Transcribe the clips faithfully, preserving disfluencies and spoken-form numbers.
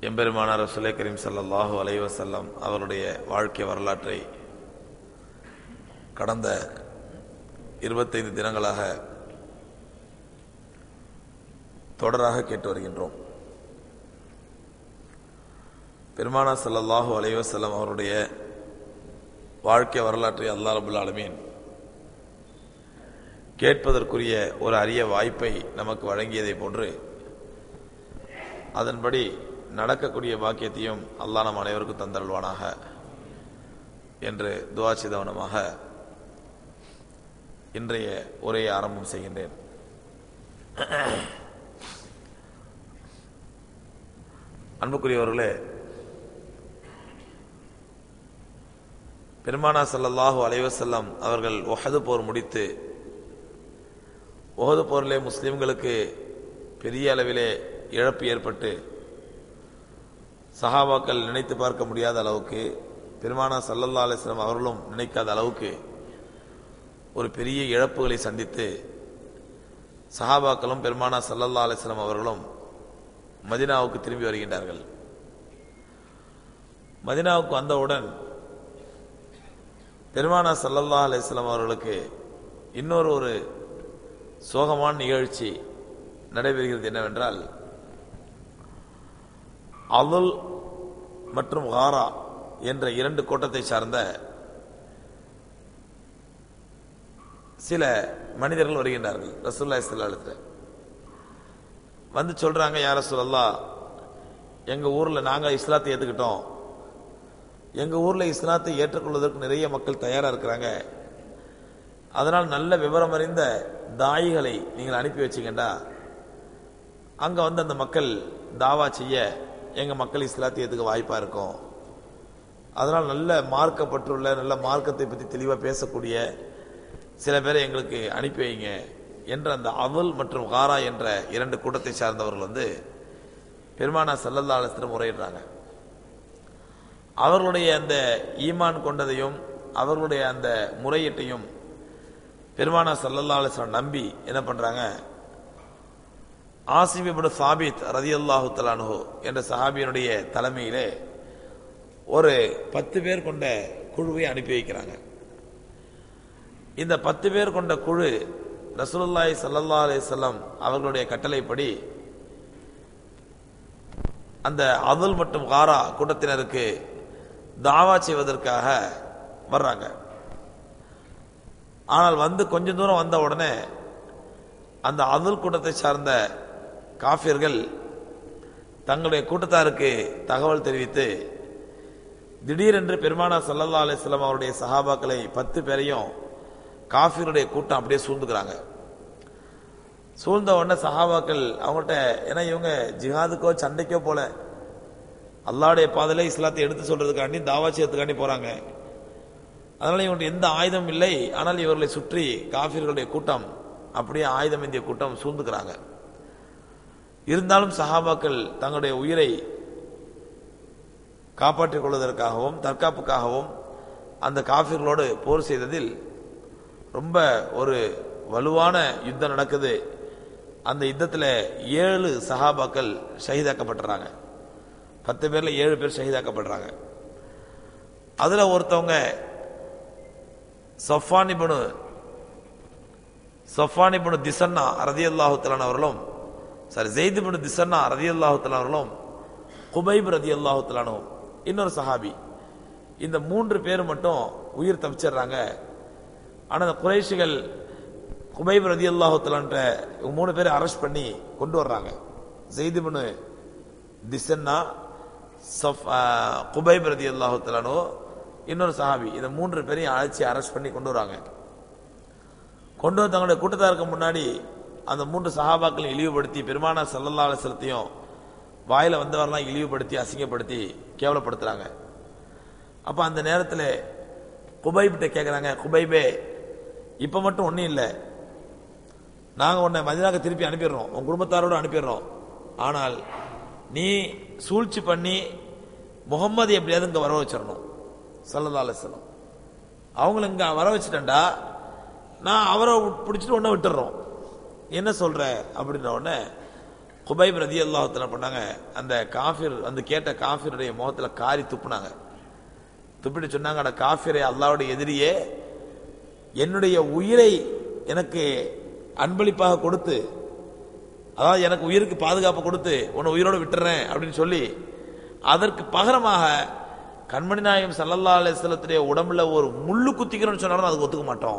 எம்பெருமானார் ரசூலே கரீம் ஸல்லல்லாஹு அலைஹி வஸல்லம் அவருடைய வாழ்க்கை வரலாற்றை கடந்த இருபத்தைந்து தினங்களாக தொடராக கேட்டு வருகின்றோம். பெருமானார் ஸல்லல்லாஹு அலைஹி வஸல்லம் அவருடைய வாழ்க்கை வரலாற்றை அல்லாஹ் ரப்பல் ஆலமீன் கேட்பதற்குரிய ஒரு அரிய வாய்ப்பை நமக்கு வழங்கியதை போன்று அதன்படி நடக்கக்கூடிய பாக்கியத்தையும் அல்லாஹ் நம் அனைவருக்கும் தந்தருள்வானாக என்று துஆ செய்தவனமாக இன்றைய உரையை ஆரம்பம் செய்கின்றேன். அன்புக்குரியவர்களே, பெருமானார் ஸல்லல்லாஹு அலைஹி வஸல்லம் அவர்கள் உஹது போர் முடித்து உஹது போரிலே முஸ்லிம்களுக்கு பெரிய அளவிலே இழப்பு ஏற்பட்டு சஹாபாக்கள் நினைத்து பார்க்க முடியாத அளவுக்கு, பெருமானார் ஸல்லல்லாஹு அலைஹி வஸல்லம் அவர்களும் நினைக்காத அளவுக்கு ஒரு பெரிய இழப்புகளை சந்தித்து சஹாபாக்களும் பெருமானார் ஸல்லல்லாஹு அலைஹி வஸல்லம் அவர்களும் மதீனாவுக்கு திரும்பி வருகின்றார்கள். மதீனாவுக்கு வந்தவுடன் பெருமானார் ஸல்லல்லாஹு அலைஹி வஸல்லம் அவர்களுக்கு இன்னொரு ஒரு சோகமான நிகழ்ச்சி நடைபெறுகிறது. என்னவென்றால், அலுல் மற்றும் காரா என்ற இரண்டு கூட்டத்தை சார்ந்த சில மனிதர்கள் வருகின்றார்கள். ரசூலுல்லாஹி ஸல்லல்லாஹு அலைஹி வஸல்லம் வந்து சொல்றாங்க, யா ரசூலல்லாஹ், எங்க ஊர்ல நாங்க இஸ்லாத்தை ஏத்துக்கிட்டோம், எங்க ஊர்ல இஸ்லாத்தை ஏற்றுக்கொள்வதற்கு நிறைய மக்கள் தயாரா இருக்கிறாங்க, அதனால் நல்ல விவரம் அறிந்த தாயிகளை நீங்கள் அனுப்பி வச்சீங்கடா, அங்க வந்து அந்த மக்கள் தாவா செய்ய எங்க மக்கள் இஸ்லாத்தை ஏத்துக்க வாய்ப்பா இருக்கும், அதனால் நல்ல மார்க்கப்பட்டுள்ள நல்ல மார்க்கத்தை பற்றி தெளிவா பேசக்கூடிய சில பேரை எங்களுக்கு அனுப்பி வைங்க என்ற அந்த அவுல் மற்றும் காரா என்ற இரண்டு கூட்டத்தை சார்ந்தவர்கள் வந்து பெருமானார் ஸல்லல்லாஹு அலைஹி வஸல்லம் முறையிடுறாங்க. அவர்களுடைய அந்த ஈமான் கொண்டதையும் அவர்களுடைய அந்த முறையீட்டையும் பெருமானார் ஸல்லல்லாஹு அலைஹி வஸல்லம் நம்பி என்ன பண்றாங்க, ஆசிம் இப்னு சாபித் ரலியல்லாஹு தஆலா அன்ஹு என்ற சஹாபியினுடைய தலைமையிலே ஒரு பத்து பேர் கொண்ட குழுவை அனுப்பி வைக்கிறாங்க. இந்த பத்து பேர் கொண்ட குழு ரசூலுல்லாஹி ஸல்லல்லாஹு அலைஹி வஸல்லம் அவர்களுடைய கட்டளைப்படி அந்த அதுல் மற்றும் காரா கூட்டத்தினருக்கு தாவா செய்வதற்காக வர்றாங்க. ஆனால் வந்து கொஞ்ச தூரம் வந்த உடனே அந்த அதுல் கூட்டத்தை சார்ந்த காஃபிர்கள் தங்களுடைய கூட்டத்தாருக்கு தகவல் தெரிவித்து திடீரென்று பெருமானார் ஸல்லல்லாஹு அலைஹி வஸல்லம் அவருடைய சஹாபாக்களை பத்து பேரையும் காஃபிருடைய கூட்டம் அப்படியே சூழ்ந்துக்கிறாங்க. சூழ்ந்த உடனே சஹாபாக்கள் அவங்கள்ட்ட, ஏன்னா இவங்க ஜிஹாதுக்கோ சண்டைக்கோ போல, அல்லாஹ்வுடைய பாதையில இஸ்லாத்தை எடுத்து சொல்றதுக்காண்டி தாவா செய்யறதுக்காண்டி போறாங்க. அதனால இவங்க எந்த ஆயுதம் இல்லை, ஆனால் இவர்களை சுற்றி காஃபிர்களுடைய கூட்டம் அப்படியே ஆயுதம் இந்திய கூட்டம் சூழ்ந்துக்கிறாங்க. இருந்தாலும் சஹாபாக்கள் தங்களுடைய உயிரை காப்பாற்றிக் கொள்வதற்காகவும் தற்காப்புக்காகவும் அந்த காஃபிர்களோடு போர் செய்ததில் ரொம்ப ஒரு வலுவான யுத்தம் நடக்குது. அந்த யுத்தத்தில் ஏழு சஹாபாக்கள் ஷஹீதாக்கப்படுறாங்க. பத்து பேர்ல ஏழு பேர் ஷஹீதாக்கப்படுறாங்க. அதுல ஒருத்தவங்க சஃப்வான் இப்னு சஃப்வான் இப்னு திஸன்னா ரலியல்லாஹு தஆலா அவர்களும், சாரி ஸெய்த் இப்னு திஸன்னா ரலியல்லாஹு தஆலா அவர்களும், குபைப் ரலியல்லாஹு தஆலா இன்னொரு சஹாபி, இந்த மூன்று பேர் மட்டும் உயிர் தப்பிச்சிடுறாங்க. ஆனா அந்த குறைஷிகள் குபைப் ரலியல்லாஹு தஆலான்ற மூணு பேரை அரெஸ்ட் பண்ணி கொண்டு வர்றாங்க. ஸெய்த் இப்னு திஸன்னா, குபைப் ரலியல்லாஹு தஆலா இன்னொரு சஹாபி, இந்த மூன்று பேரையும் அழைச்சி அரெஸ்ட் பண்ணி கொண்டு வராங்க. கொண்டு வந்து தங்களுடைய கூட்டத்தாருக்கு முன்னாடி அந்த மூன்று சஹாபாக்களை இழிவுபடுத்தி பெருமானார் ஸல்லல்லாஹு அலைஹி வஸல்லத்தையும் வாயில வந்தவரெல்லாம் இழிவுபடுத்தி அசிங்கப்படுத்தி கேவலப்படுத்துறாங்க. அப்ப அந்த நேரத்தில் குபைபிட்ட கேட்கிறாங்க, குபைபே, இப்ப மட்டும் ஒன்னும் இல்லை, நாங்க உன்னை மதீனாவுக்கு திருப்பி அனுப்பிடுறோம், உன் குடும்பத்தாரோடு அனுப்பிடுறோம், ஆனால் நீ சூழ்ச்சி பண்ணி முகம்மது எப்படியாவது இங்க வர வச்சிடணும் ஸல்லல்லாஹு அலைஹி வஸல்லம். அவங்களை இங்க வர வச்சுட்டா நான் அவரை பிடிச்சிட்டு ஒன்ன விட்டுறோம், என்ன சொல்ற அப்படின்ற உடனே குபைப் ரலியல்லாஹு தஆலா பண்ணாங்க, அந்த காஃபிர் வந்து கேட்ட காஃபிருடைய முகத்துல காரி துப்புனாங்க. துப்பிட்டு சொன்னாங்க, அட காஃபிரே, அல்லாஹ்வுடைய எதிரியே, என்னுடைய உயிரை எனக்கு அன்பளிப்பாக கொடுத்து, அதாவது எனக்கு உயிருக்கு பாதுகாப்பு கொடுத்து உன்னை உயிரோடு விட்டுறேன் அப்படின்னு சொல்லி, அதற்கு பகரமாக கண்மணி நாயகம் ஸல்லல்லாஹு அலைஹி வஸல்லத்துடைய உடம்புல ஒரு முள்ளு குத்திக்கிறேன்னு சொன்னாலும் அதுக்கு ஒத்துக்க மாட்டோம்.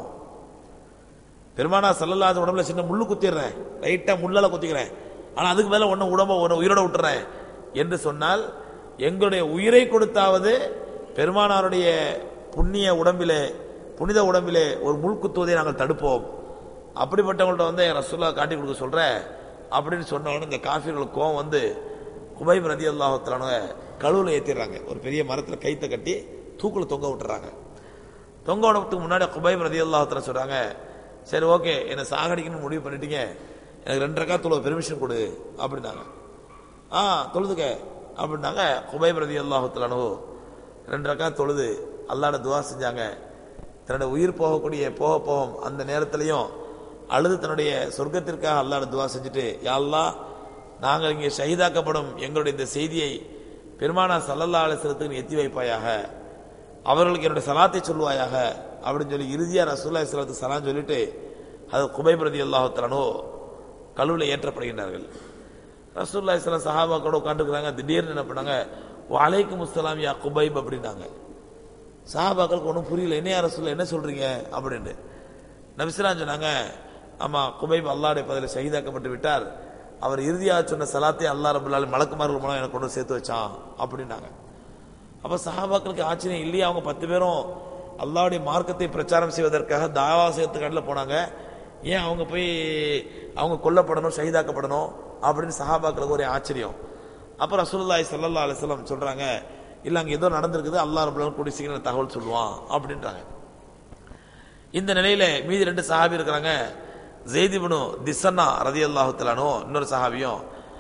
பெருமானா ஸல்லல்லாஹு அலைஹி உடம்புல சின்ன முள்ளு குத்திடுறேன், லைட்டா முள்ளால குத்திக்கிறேன், ஆனா அதுக்கு மேல ஒன்னும் உடம்ப ஒன்று உயிரோட விட்டுறேன் என்று சொன்னால், எங்களுடைய உயிரை கொடுத்தாவது பெருமானாருடைய புண்ணிய உடம்பிலே, புனித உடம்பிலே ஒரு முள் குத்துவதை நாங்கள் தடுப்போம். அப்படிப்பட்டவங்கள்ட்ட வந்து ரசூலுல்லாஹ் காட்டி கொடுக்க சொல்ற அப்படின்னு சொன்ன உடனே இந்த காஃபிர்களுக்கு கோவம் வந்து குபைப் ரலியல்லாஹு தஆலா கழுவுல ஏத்திடுறாங்க. ஒரு பெரிய மரத்துல கைத்தை கட்டி தூக்குல தொங்க விட்டுறாங்க. தொங்க விடறதுக்கு முன்னாடி குபைப் ரலியல்லாஹு தஆலா சொல்றாங்க, சரி ஓகே, என்னை சாகடிக்கணும்னு முடிவு பண்ணிட்டீங்க, எனக்கு ரெண்டு ரக்கா தொழுவ பெர்மிஷன் கொடு அப்படின்னாங்க. ஆ தொழுதுக்க அப்படின்னாங்க. குபைப் ரலியல்லாஹு தஆலா ரெண்டு ரக்கா தொழுது அல்லாஹ்ட துஆ செஞ்சாங்க. தன்னுடைய உயிர் போகக்கூடிய போக போகும் அந்த நேரத்திலையும் அழுது தன்னுடைய சொர்க்கத்திற்காக அல்லாஹ்ட துஆ செஞ்சுட்டு, யா அல்லாஹ், நாங்கள் இங்கே ஷஹீதாக்கப்படும் எங்களுடைய இந்த செய்தியை பெருமானா ஸல்லல்லாஹு அலைஹி வஸல்லத்துக்கு எத்தி வைப்பாயாக, அவர்களுக்கு என்னுடைய சலாத்தை சொல்வாயாக அப்படின்னு சொல்லி இறுதியா ரசூலுல்லாஹி ஸல்லல்லாஹு அலைஹி வஸல்லம் சலாம் சொல்லிட்டு அது குபைப் ரலியல்லாஹு தஆலா கழுவில் ஏற்றப்படுகின்றார்கள். ரசூலுல்லாஹி ஸல்லல்லாஹு அலைஹி வஸல்லம் சஹாபாக்களோட உட்கார்ந்துருக்காங்க. திடீர்னு என்ன பண்ணாங்க, வலைக்கும் அஸ்ஸலாம் யா குபைப் அப்படின்னாங்க. சஹாபாக்களுக்கு ஒன்றும் புரியல, என்ன யா ரசூலுல்லாஹ் என்ன சொல்றீங்க அப்படின்னு. நபி ஸல்லல்லாஹு அலைஹி வஸல்லம் சொன்னாங்க, ஆமா, குபைப் அல்லாஹ்வுடைய பதில ஷஹீதாக்கப்பட்டு விட்டார், அவர் இறுதியாக சொன்ன சலாத்தை அல்லாஹ் ரப்பல் ஆலமீன் மலக்குமார்கள் மூலம் எனக்கு கொண்டு சேர்த்து வச்சான் அப்படின்னாங்க. அப்ப சஹாபாக்களுக்கு ஆச்சரியம் இல்லையா, அவங்க பத்து பேரும் அல்லாஹ்வுடைய மார்க்கத்தை பிரச்சாரம் செய்வதற்காக தாவா செய்யறதுக்காக போனாங்க, ஏன் அவங்க போய் அவங்க கொல்லப்படணும், ஷஹீதாக்கப்படணும் அப்படின்னு சஹாபாக்களுக்கு ஒரே ஆச்சரியம். அப்ப ரசூலுல்லாஹி ஸல்லல்லாஹு அலைஹி வஸல்லம் சொல்றாங்க, இல்ல அங்க ஏதோ நடந்திருக்குது, அல்லாஹ் ரப்பல் ஆலமீன் கூடி சீக்கிரம் தகவல் சொல்லுவான் அப்படின்றாங்க. இந்த நிலையில மீதி ரெண்டு சஹாபி இருக்கிறாங்க, ஸெய்த் இப்னு திஸ்ஸனா ரலியல்லாஹு தஆலா அன்ஹு, இன்னொரு சஹாபியும்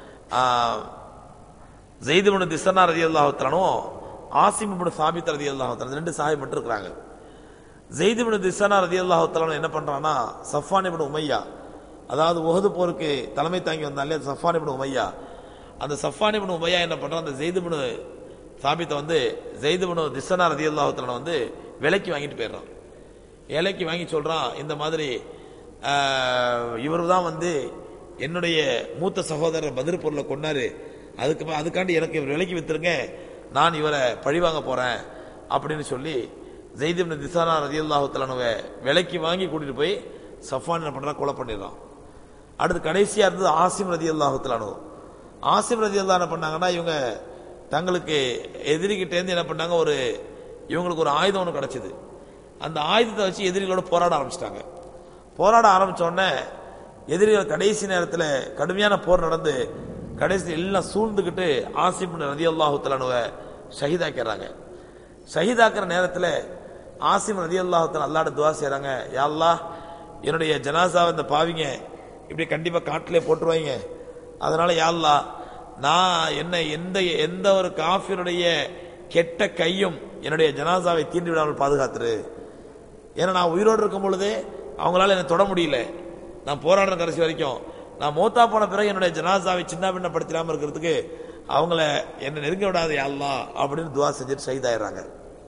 ஸெய்த் இப்னு திஸ்ஸனா ரலியல்லாஹு தஆலா அன்ஹு, ஆசிம் இப்னு சாபித் ரலியல்லாஹு தஆலா, ரெண்டு சஹாபி மட்டும் இருக்கிறாங்க. ஸெய்த் இப்னு திஸ்ஸனா ரலியல்லாஹு தஆலா என்ன பண்றானா, சஃப்வான் இப்னு உமையா, அதாவது உஹது போருக்கு தலைமை தாங்கி வந்தாலே சஃப்வான் இப்னு உமையா, அந்த சஃப்வான் இப்னு உமையா என்ன பண்றான், அந்த ஸெய்த் இப்னு சாபித்தை வந்து ஸெய்த் இப்னு திஸ்ஸனா ரலியல்லாஹு தஆலா வந்து விலைக்கு வாங்கிட்டு போயிடுறான். விலைக்கு வாங்கி சொல்றான், இந்த மாதிரி இவர் தான் வந்து என்னுடைய மூத்த சகோதரர் பதிர் பொருளை கொண்டாரு, அதுக்கு அதுக்காண்டி எனக்கு இவர் விலைக்கு வித்துருங்க, நான் இவரை பழிவாங்க போறேன் அப்படின்னு சொல்லி ஸெய்த் இப்னு திஸ்ஸனா ரலியல்லாஹு தஆலா விலைக்கு வாங்கி கூட்டிட்டு போய் சஃப்வான் என்ன பண்றான், கொலை பண்ணிடுறான். அடுத்து கடைசியா இருந்தது ஆசிம் ரலியல்லாஹு தஆலா. ஆசிம் ரலியல்லாஹு என்ன பண்ணாங்கன்னா, இவங்க தங்களுக்கு எதிரிகிட்ட இருந்து என்ன பண்ணாங்க, ஒரு இவங்களுக்கு ஒரு ஆயுதம் ஒன்று கிடைச்சது. அந்த ஆயுதத்தை வச்சு எதிரிகளோட போராட ஆரம்பிச்சிட்டாங்க. போராட ஆரம்பிச்ச உடனே எதிரிகள் கடைசி நேரத்தில் கடுமையான போர் நடந்து கடைசி எல்லாம் சூழ்ந்துக்கிட்டு ஆசிம் ரலியல்லாஹு தஆலா ஷஹீதாக்கிறாங்க. ஷஹீதாக்குற நேரத்தில் ஆசிம் ரலியல்லாஹு தஆலா அல்லாஹ்ட்ட துஆ செய்றாங்க, யா அல்லாஹ், என்னுடைய ஜனாசாவை இந்த பாவிங்க இப்படி கண்டிப்பா காட்டிலே போட்டுருவாங்க, அதனால யா அல்லாஹ், நான் என்ன எந்த எந்த ஒரு காஃபிருடைய கெட்ட கையும் என்னுடைய ஜனாசாவை தீண்டி விடாமல் பாதுகாத்துரு. ஏன்னா நான் உயிரோடு இருக்கும் பொழுதே அவங்களால என்னை தொட முடியல, நான் போராடுற கடைசி வரைக்கும், நான் மௌத்தா போன பிறகு என்னுடைய ஜனாசாவை சின்ன பின்னப்படுத்தாம இருக்கிறதுக்கு அவங்கள என்ன நெருங்க விடாது யா அல்லாஹ் அப்படின்னு துஆ செஞ்சுட்டு ஷஹீதாயிடுறாங்க.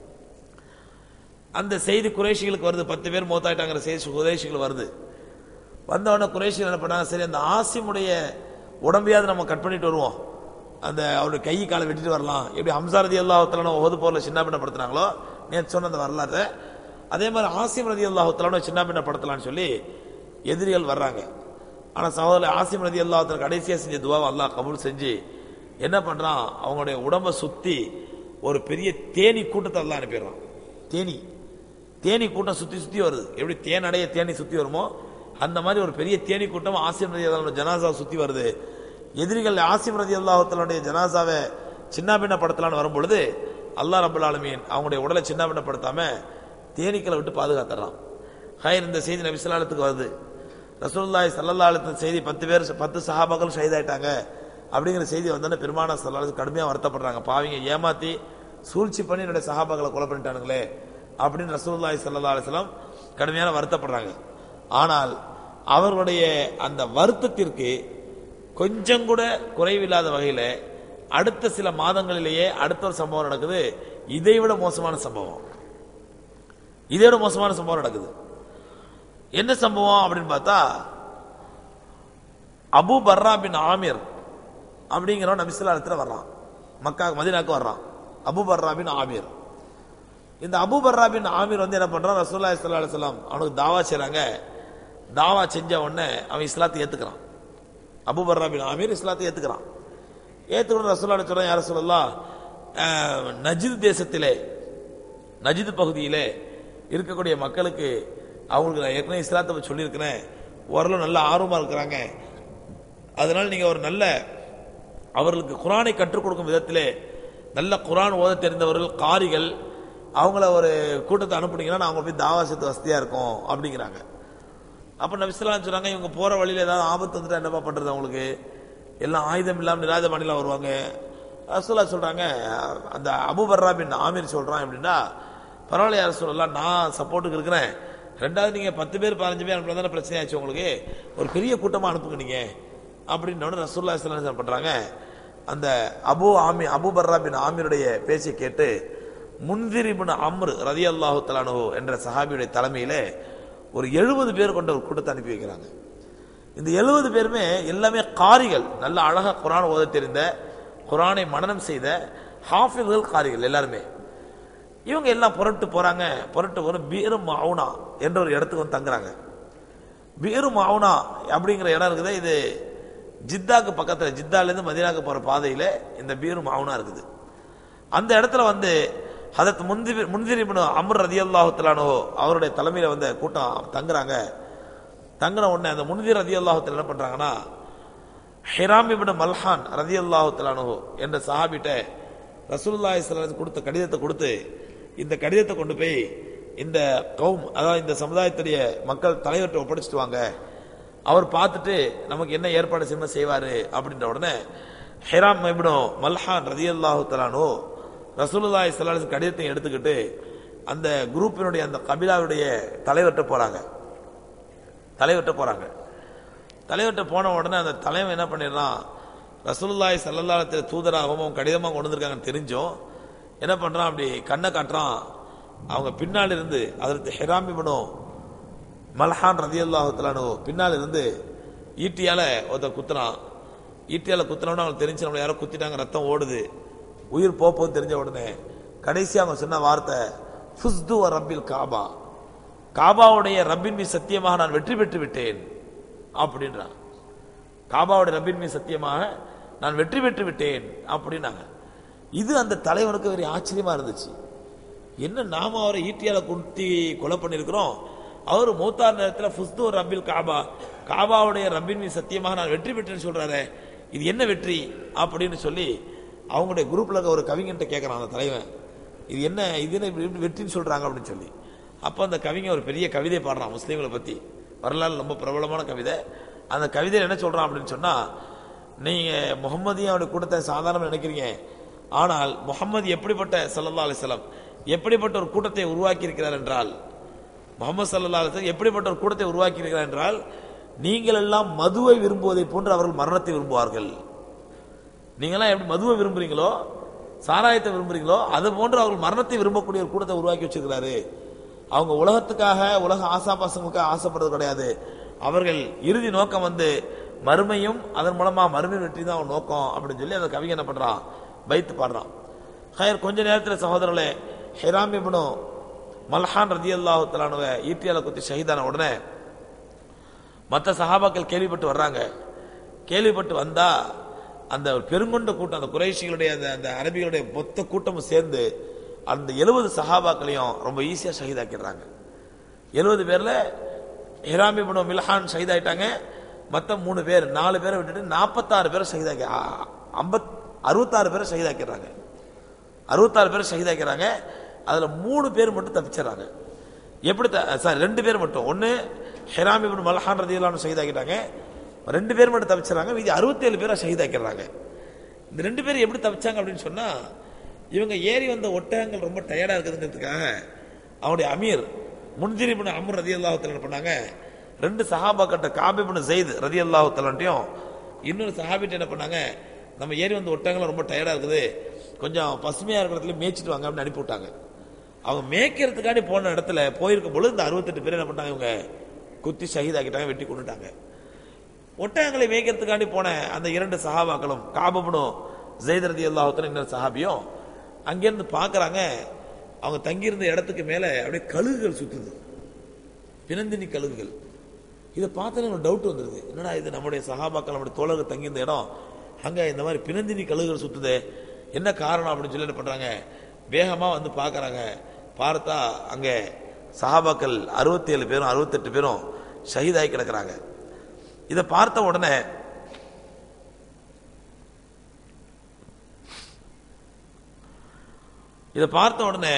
அந்த செய்தி குறைஷிகளுக்கு வருது, பத்து பேர் மௌத்தாயிட்டாங்கிற செய்தி குறைஷிகள் வருது. வந்தவொடனே குறைஷிகள் என்ன பண்ணாங்க, சரி அந்த ஆசிமுடைய உடம்பையாவது நம்ம கட் பண்ணிட்டு வருவோம், அந்த அவருடைய கை காலை வெட்டிட்டு வரலாம், எப்படி ஹம்ஸா ரலியல்லாஹு தஆலா ஒஹது போர்ல சின்ன பின்னப்படுத்தினாங்களோ நேற்று சொன்ன அந்த வரலாறு, அதே மாதிரி ஆசிம் ரலியல்லாஹு தஆலா சின்ன பின்னப்படுத்தலாம்னு சொல்லி எதிரிகள் வர்றாங்க. ஆனா சகோதரர் ஆசிம் ரலியல்லாஹு தஆலா கடைசியா செஞ்ச துவாவை அல்லாஹ் கபூல் செஞ்சு என்ன பண்றான், அவங்களுடைய உடம்பை சுத்தி ஒரு பெரிய தேனி கூட்டத்தை அல்லாஹ் அனுப்பிடுறான். தேனி தேனி கூட்டம் சுத்தி சுத்தி வருது, எப்படி தேனடைய தேனி சுத்தி வருமோ அந்த மாதிரி ஒரு பெரிய தேனி கூட்டம் ஆசிம் ரலியல்லாஹு தஆலா ஜனாசாவை சுத்தி வருது. எதிரிகள் ஆசிம் ரலியல்லாஹு தஆலாவுடைய ஜனாசாவை சின்ன பின்னப்படுத்தலான்னு வரும்பொழுது அல்லாஹ் ரப்பல் ஆலமீன் அவங்களுடைய உடலை சின்ன பின்னப்படுத்தாம தேனீக்களை விட்டு பாதுகாத்துறான். ஹைர், இந்த செய்தி நபி ஸல்லல்லாஹு அலைஹி வஸல்லம் வருது. ரசூலுல்லாஹி ஸல்லல்லாஹு அலைஹி வஸல்லம் செய்தி பத்து பேர் பத்து சஹாபாக்கள் ஷஹீதாயிட்டாங்க அப்படிங்கிற செய்தி வந்தோடனே பெருமானா ஸல்லல்லாஹு அலைஹி வஸல்லம் கடுமையா வருத்தப்படுறாங்க. பாவிங்க ஏமாத்தி சூழ்ச்சி பண்ணி என்னுடைய சஹாபாக்களை கொலை பண்ணிட்டானுங்களே அப்படின்னு ரசூலுல்லாஹி ஸல்லல்லாஹு அலைஹி வஸல்லம் கடுமையான வருத்தப்படுறாங்க. ஆனால் அவர்களுடைய அந்த வருத்தத்திற்கு கொஞ்சம் கூட குறைவில்லாத வகையில் அடுத்த சில மாதங்களிலேயே அடுத்த ஒரு சம்பவம் நடக்குது. இதை விட மோசமான சம்பவம், இதை விட மோசமான சம்பவம் நடக்குது. என்ன சம்பவம் அப்படின்னு பார்த்தா, அபு பர்ரா பின் ஆமிர் அப்படிங்கிறவன் நபி ஸல்லல்லாஹு அலைஹி வஸல்லம் வர்றான், மக்கா மதீனாக்கு வர்றான். அபு பர்ரா பின் ஆமிர். இந்த அபு பர்ரா பின் ஆமிர் வந்து என்ன பண்றான், ரசூலுல்லாஹி ஸல்லல்லாஹு அலைஹி வஸல்லம் அவனுக்கு தாவா செய்றாங்க. தாவா செஞ்ச உடனே அவன் இஸ்லாத்தை ஏத்துக்கிறான். அபு பர்ரா பின் ஆமிர் இஸ்லாத்தை ஏத்துக்கிறான். ஏத்துக்கணும் ரசூலுல்லாஹி சொல்றான், யா ரசூலல்லாஹ், நஜித் தேசத்திலே, நஜித் பகுதியிலே இருக்கக்கூடிய மக்களுக்கு அவங்களுக்கு நான் ஏற்கனவே இஸ்லாத்தை பற்றி சொல்லியிருக்கிறேன், ஓரளவு நல்ல ஆர்வமாக இருக்கிறாங்க. அதனால நீங்க ஒரு நல்ல அவர்களுக்கு குர்ஆனை கற்றுக் கொடுக்கும் விதத்திலே நல்ல குர்ஆன் ஓத தெரிந்தவர்கள், காரிகள், அவங்கள ஒரு கூட்டத்தை அனுப்புனீங்கன்னா நான் அவங்க போய் தாவா செய்து வசதியா இருக்கும் அப்படிங்கிறாங்க. அப்ப நபி ஸல்லல்லாஹு அலைஹி வஸல்லம் சொல்றாங்க, இவங்க போற வழியில ஏதாவது ஆபத்து வந்துட்டா என்னப்பா பண்றது, அவங்களுக்கு எல்லாம் ஆயுதம் இல்லாமல் நிராயுதபாணிலாம் வருவாங்க. ரசூலுல்லாஹ் சொல்றாங்க, அந்த அபூ பர்ரா பின் ஆமிர் சொல்றான் அப்படின்னா, பரவாயில்ல யா ரசூலல்லாஹ், நான் சப்போர்ட்டுக்கு இருக்கிறேன். ரெண்டாவது நீங்க பத்து பேர் பதினஞ்சு பேர் அனுப்புனா தானே பிரச்சனை ஆச்சு, உங்களுக்கு ஒரு பெரிய கூட்டமா அனுப்புங்க நீங்க அப்படின்னு ரசூலுல்லாஹி ஸல்லல்லாஹு அலைஹி வஸல்லம் பண்றாங்க. அந்த அபு ஆமி அபூ பர்ரா பின் ஆமிருடைய பேச்சை கேட்டு முன்திர் இப்னு அம்ர் ரலியல்லாஹு தஆலா அன்ஹு என்ற சஹாபியுடைய தலைமையிலே ஒரு எழுபது பேர் கொண்ட ஒரு கூட்டத்தை அனுப்பி வைக்கிறாங்க. இந்த எழுபது பேருமே எல்லாமே காரிகள், நல்ல அழகா குர்ஆன் ஓத தெரிந்த, குர்ஆனை மனனம் செய்த ஹாஃபிஸ்கள், காரிகள் எல்லாருமே. இவங்க எல்லாம் புரட்டு போறாங்க. புரட்டு போற பீரு மவுனா என்ற ஒரு இடத்துக்கு வந்து தங்குறாங்க. பீரு மவுனா அப்படிங்கிற இடம் இருக்குது, இது ஜித்தாக்கு பக்கத்தில், ஜித்தாலேருந்து மதீனாக்கு போற பாதையில இந்த பீரு மவுனா இருக்குது. அந்த இடத்துல வந்து ஹதரத் முன்திர் முன்திர் இப்னு அம்ர் ரலியல்லாஹு தஆலா அன்ஹு அவருடைய தலைமையில வந்து கூட்டம் தங்குறாங்க. தங்கின உடனே அந்த முன்திர் ரலியல்லாஹு தஆலா என்ன பண்றாங்கன்னா, ஹிராம் இப்னு மல்ஹான் ரலியல்லாஹு தஆலா அன்ஹு என்ற சஹாபிட்ட ரசூலுல்லாஹி ஸல்லல்லாஹு அலைஹி வஸல்லம் கொடுத்த கடிதத்தை கொடுத்து, இந்த கடிதத்தை கொண்டு போய் இந்த கௌம், அதாவது இந்த சமுதாயத்துடைய மக்கள் தலைவர்கிட்ட ஒப்படைச்சிட்டு வாங்க, அவர் பார்த்துட்டு நமக்கு என்ன ஏற்பாடு செய்யணும் செய்வாரு அப்படின்ற உடனே ஹிராம் இப்னு மல்ஹான் ரலியல்லாஹு தஆலா அன்ஹு ரசூலுல்லாஹி ஸல்லல்லாஹு அலைஹி வஸல்லம் கடிதத்தை எடுத்துக்கிட்டு அந்த குரூப்பினுடைய அந்த கபிலாவுடைய தலைவர்கிட்ட போறாங்க. தலைவர்கிட்ட போறாங்க தலைவர்கிட்ட போன உடனே அந்த தலைவன் என்ன பண்ணிடுறான், ரசூலுல்லாஹி ஸல்லல்லாஹு அலைஹி வஸல்லம் தூதராகவும் கடிதமாக கொண்டு வந்திருக்காங்கன்னு தெரிஞ்சோம் என்ன பண்றான், அப்படி கண்ணை காட்டுறான். அவங்க பின்னால் இருந்து அதற்கு ஹிராம் இப்னு மல்ஹான் ரலியல்லாஹு தஆலா அன்ஹு பின்னால் இருந்து ஈட்டியால ஒருத்தர் குத்துறான். ஈட்டியால குத்துனோன்னு அவங்களுக்கு தெரிஞ்சு நம்மளை யாரோ குத்திட்டாங்க, ரத்தம் ஓடுது, உயிர் போப்போன்னு தெரிஞ்ச உடனே கடைசி அவங்க சொன்ன வார்த்தை ஃபுஸ்து வ ரப்பில் காபா, காபாவுடைய ரப்பின் மீது சத்தியமாக நான் வெற்றி பெற்று விட்டேன் அப்படின்றான். காபாவுடைய ரப்பின் மீது சத்தியமாக நான் வெற்றி பெற்று விட்டேன் அப்படின்னாங்க. இது அந்த தலைவனுக்கு ஒரு ஆச்சரியமா இருந்துச்சு. என்ன நாம அவரை ஈட்டியால குத்தி கொலை பண்ணிருக்கிறோம், அவர் மூத்தார் நேரத்தில் ஃபுஸ்து வ ரப்பில் காபா, காபாவுடைய ரப்பின் மீது சத்தியமாக நான் வெற்றி பெற்றேன்னு சொல்றாரு, இது என்ன வெற்றி அப்படின்னு சொல்லி அவங்களுடைய குரூப்ல ஒரு கவிஞன்ட்ட கேட்கறான் அந்த தலைவன், இது என்ன, இது என்ன இப்படி வெற்றின்னு சொல்றாங்க அப்படின்னு சொல்லி. அப்ப அந்த கவிஞன் ஒரு பெரிய கவிதை பாடுறான் முஸ்லீம்களை பத்தி, வரலாறு ரொம்ப பிரபலமான கவிதை. அந்த கவிதையில் என்ன சொல்றான் அப்படின்னு சொன்னா, நீங்க முஹம்மதியும் அவருடைய கூட்டத்தை சாதாரண நினைக்கிறீங்க, ஆனால் முஹம்மது எப்படிப்பட்ட ஸல்லல்லாஹு அலைஹி வஸல்லம் எப்படிப்பட்ட ஒரு கூட்டத்தை உருவாக்கி இருக்கிறார் என்றால், முஹம்மது ஸல்லல்லாஹு அலைஹி வஸல்லம் எப்படிப்பட்ட ஒரு கூட்டத்தை உருவாக்கி இருக்கிறார் என்றால், நீங்கள் எல்லாம் மதுவை விரும்புவதை போன்று அவர்கள் மரணத்தை விரும்புவார்கள். நீங்களாம் எப்படி மதுவை விரும்புறீங்களோ, சாராயத்தை விரும்புறீங்களோ, அது போன்று அவர்கள் மரணத்தை விரும்பக்கூடிய ஒரு கூட்டத்தை உருவாக்கி வச்சிருக்கிறாரு. அவங்க உலகத்துக்காக, உலக ஆசாபாசங்களுக்காக ஆசைப்படுறது கிடையாது. அவர்கள் இறுதி நோக்கம் வந்து மறுமையும் அதன் மூலமா மறுமை வெற்றி தான் அவன் நோக்கம் அப்படின்னு சொல்லி அந்த கவிஞன் என்ன பண்றான், பைத்து பாடுறான். ஹயர் கொஞ்ச நேரத்தில் சகோதரர்களே, ஹிராம் இப்னு மல்ஹான் ரலியல்லாஹு தஆலா அன்ஹு ஈட்டியால குத்தி ஷஹீதான உடனே மற்ற சஹாபாக்கள் கேள்விப்பட்டு வர்றாங்க. கேள்விப்பட்டு வந்தா அந்த பெருங்கொண்ட கூட்டம், அந்த குறைஷிகளுடைய அந்த அந்த அரபிகளுடைய மொத்த கூட்டமும் சேர்ந்து அந்த எழுபது சஹாபாக்களையும் ரொம்ப ஈஸியா ஷஹீதாக்கிடுறாங்க. எழுபது பேர்ல ஹிராம் இப்னு மில்ஹான் ஷஹீதாயிட்டாங்க. மற்ற மூணு பேர், நாலு பேரை விட்டுட்டு நாற்பத்தாறு பேரை ஷஹீதாக்கி ஐம்பத் அறுபத்தாறு பேரை ஷஹீதாக்கிறாங்க. அறுபத்தாறு பேரை ஷஹீதாக்கிறாங்க. அதுல மூணு பேர் மட்டும் தப்பிச்சிடறாங்க. எப்படி சார், ரெண்டு பேர் மட்டும், ஒன்னு ஹிராம் இப்னு மல்ஹான் ரலியல்லாஹு அன்ஹு ஷஹீதாக்கிட்டாங்க, ரெண்டு பேர் மட்டும் தப்பிச்சிடறாங்க. மீதி அறுபத்தேழு பேரை ஷஹீதாக்கிறாங்க. இந்த ரெண்டு பேரும் எப்படி தப்பிச்சாங்க அப்படின்னு சொன்னா, இவங்க ஏறி வந்த ஒட்டகங்கள் ரொம்ப டயர்டா இருக்குதுங்கிறதுக்காக அவனுடைய அமீர் முன்திர் இப்னு அம்ர் ரலியல்லாஹு தஆலா பண்ணாங்க, ரெண்டு சஹாபாக்கிட்ட காப் இப்னு ஸைத் ரலியல்லாஹு தஆலாட்டையும் இன்னொரு சஹாபிட்ட என்ன பண்ணாங்க, நம்ம ஏறி வந்து ஒட்டங்களும் ரொம்ப டயர்டா இருக்குது, கொஞ்சம் பசுமையா இருக்கிற இடத்துல மேய்ச்சிட்டு வாங்க அப்படின்னு அனுப்பி விட்டாங்க. அவங்க மேய்க்கிறதுக்காண்டி போன இடத்துல போயிருக்கும் பொழுது இந்த அறுபத்தெட்டு பேர் என்ன பண்ணாங்க, இவங்க குத்தி ஷஹீதாக்கிட்டாங்க, வெட்டி கொண்டுட்டாங்க. ஒட்டகங்களை மேய்க்கிறதுக்காண்டி போன அந்த இரண்டு சஹாபாக்களும் காபபுனும் ஸைத் ரலியல்லாஹு அன்ஹு இன்னொரு சஹாபியும் அங்கிருந்து பார்க்கறாங்க, அவங்க தங்கியிருந்த இடத்துக்கு மேல அப்படியே கழுகுகள் சுத்துது, பிணந்தினி கழுகுகள். இதை பார்த்தா ஒரு டவுட் வந்துருது, என்னடா இது நம்முடைய சஹாபாக்கள் நம்முடைய தோழர்கள் தங்கியிருந்த இடம், அங்க இந்த மாதிரி பிணந்தினி கழுகுகள் சுத்துது, என்ன காரணம் அப்படின்னு சொல்லி என்ன பண்றாங்க, வேகமா வந்து பார்க்கறாங்க. பார்த்தா அங்க சஹாபாக்கள் அறுபத்தி ஏழு பேரும் அறுபத்தெட்டு பேரும் ஷஹீதாகி கிடக்கிறாங்க. இதை பார்த்த உடனே இதை பார்த்த உடனே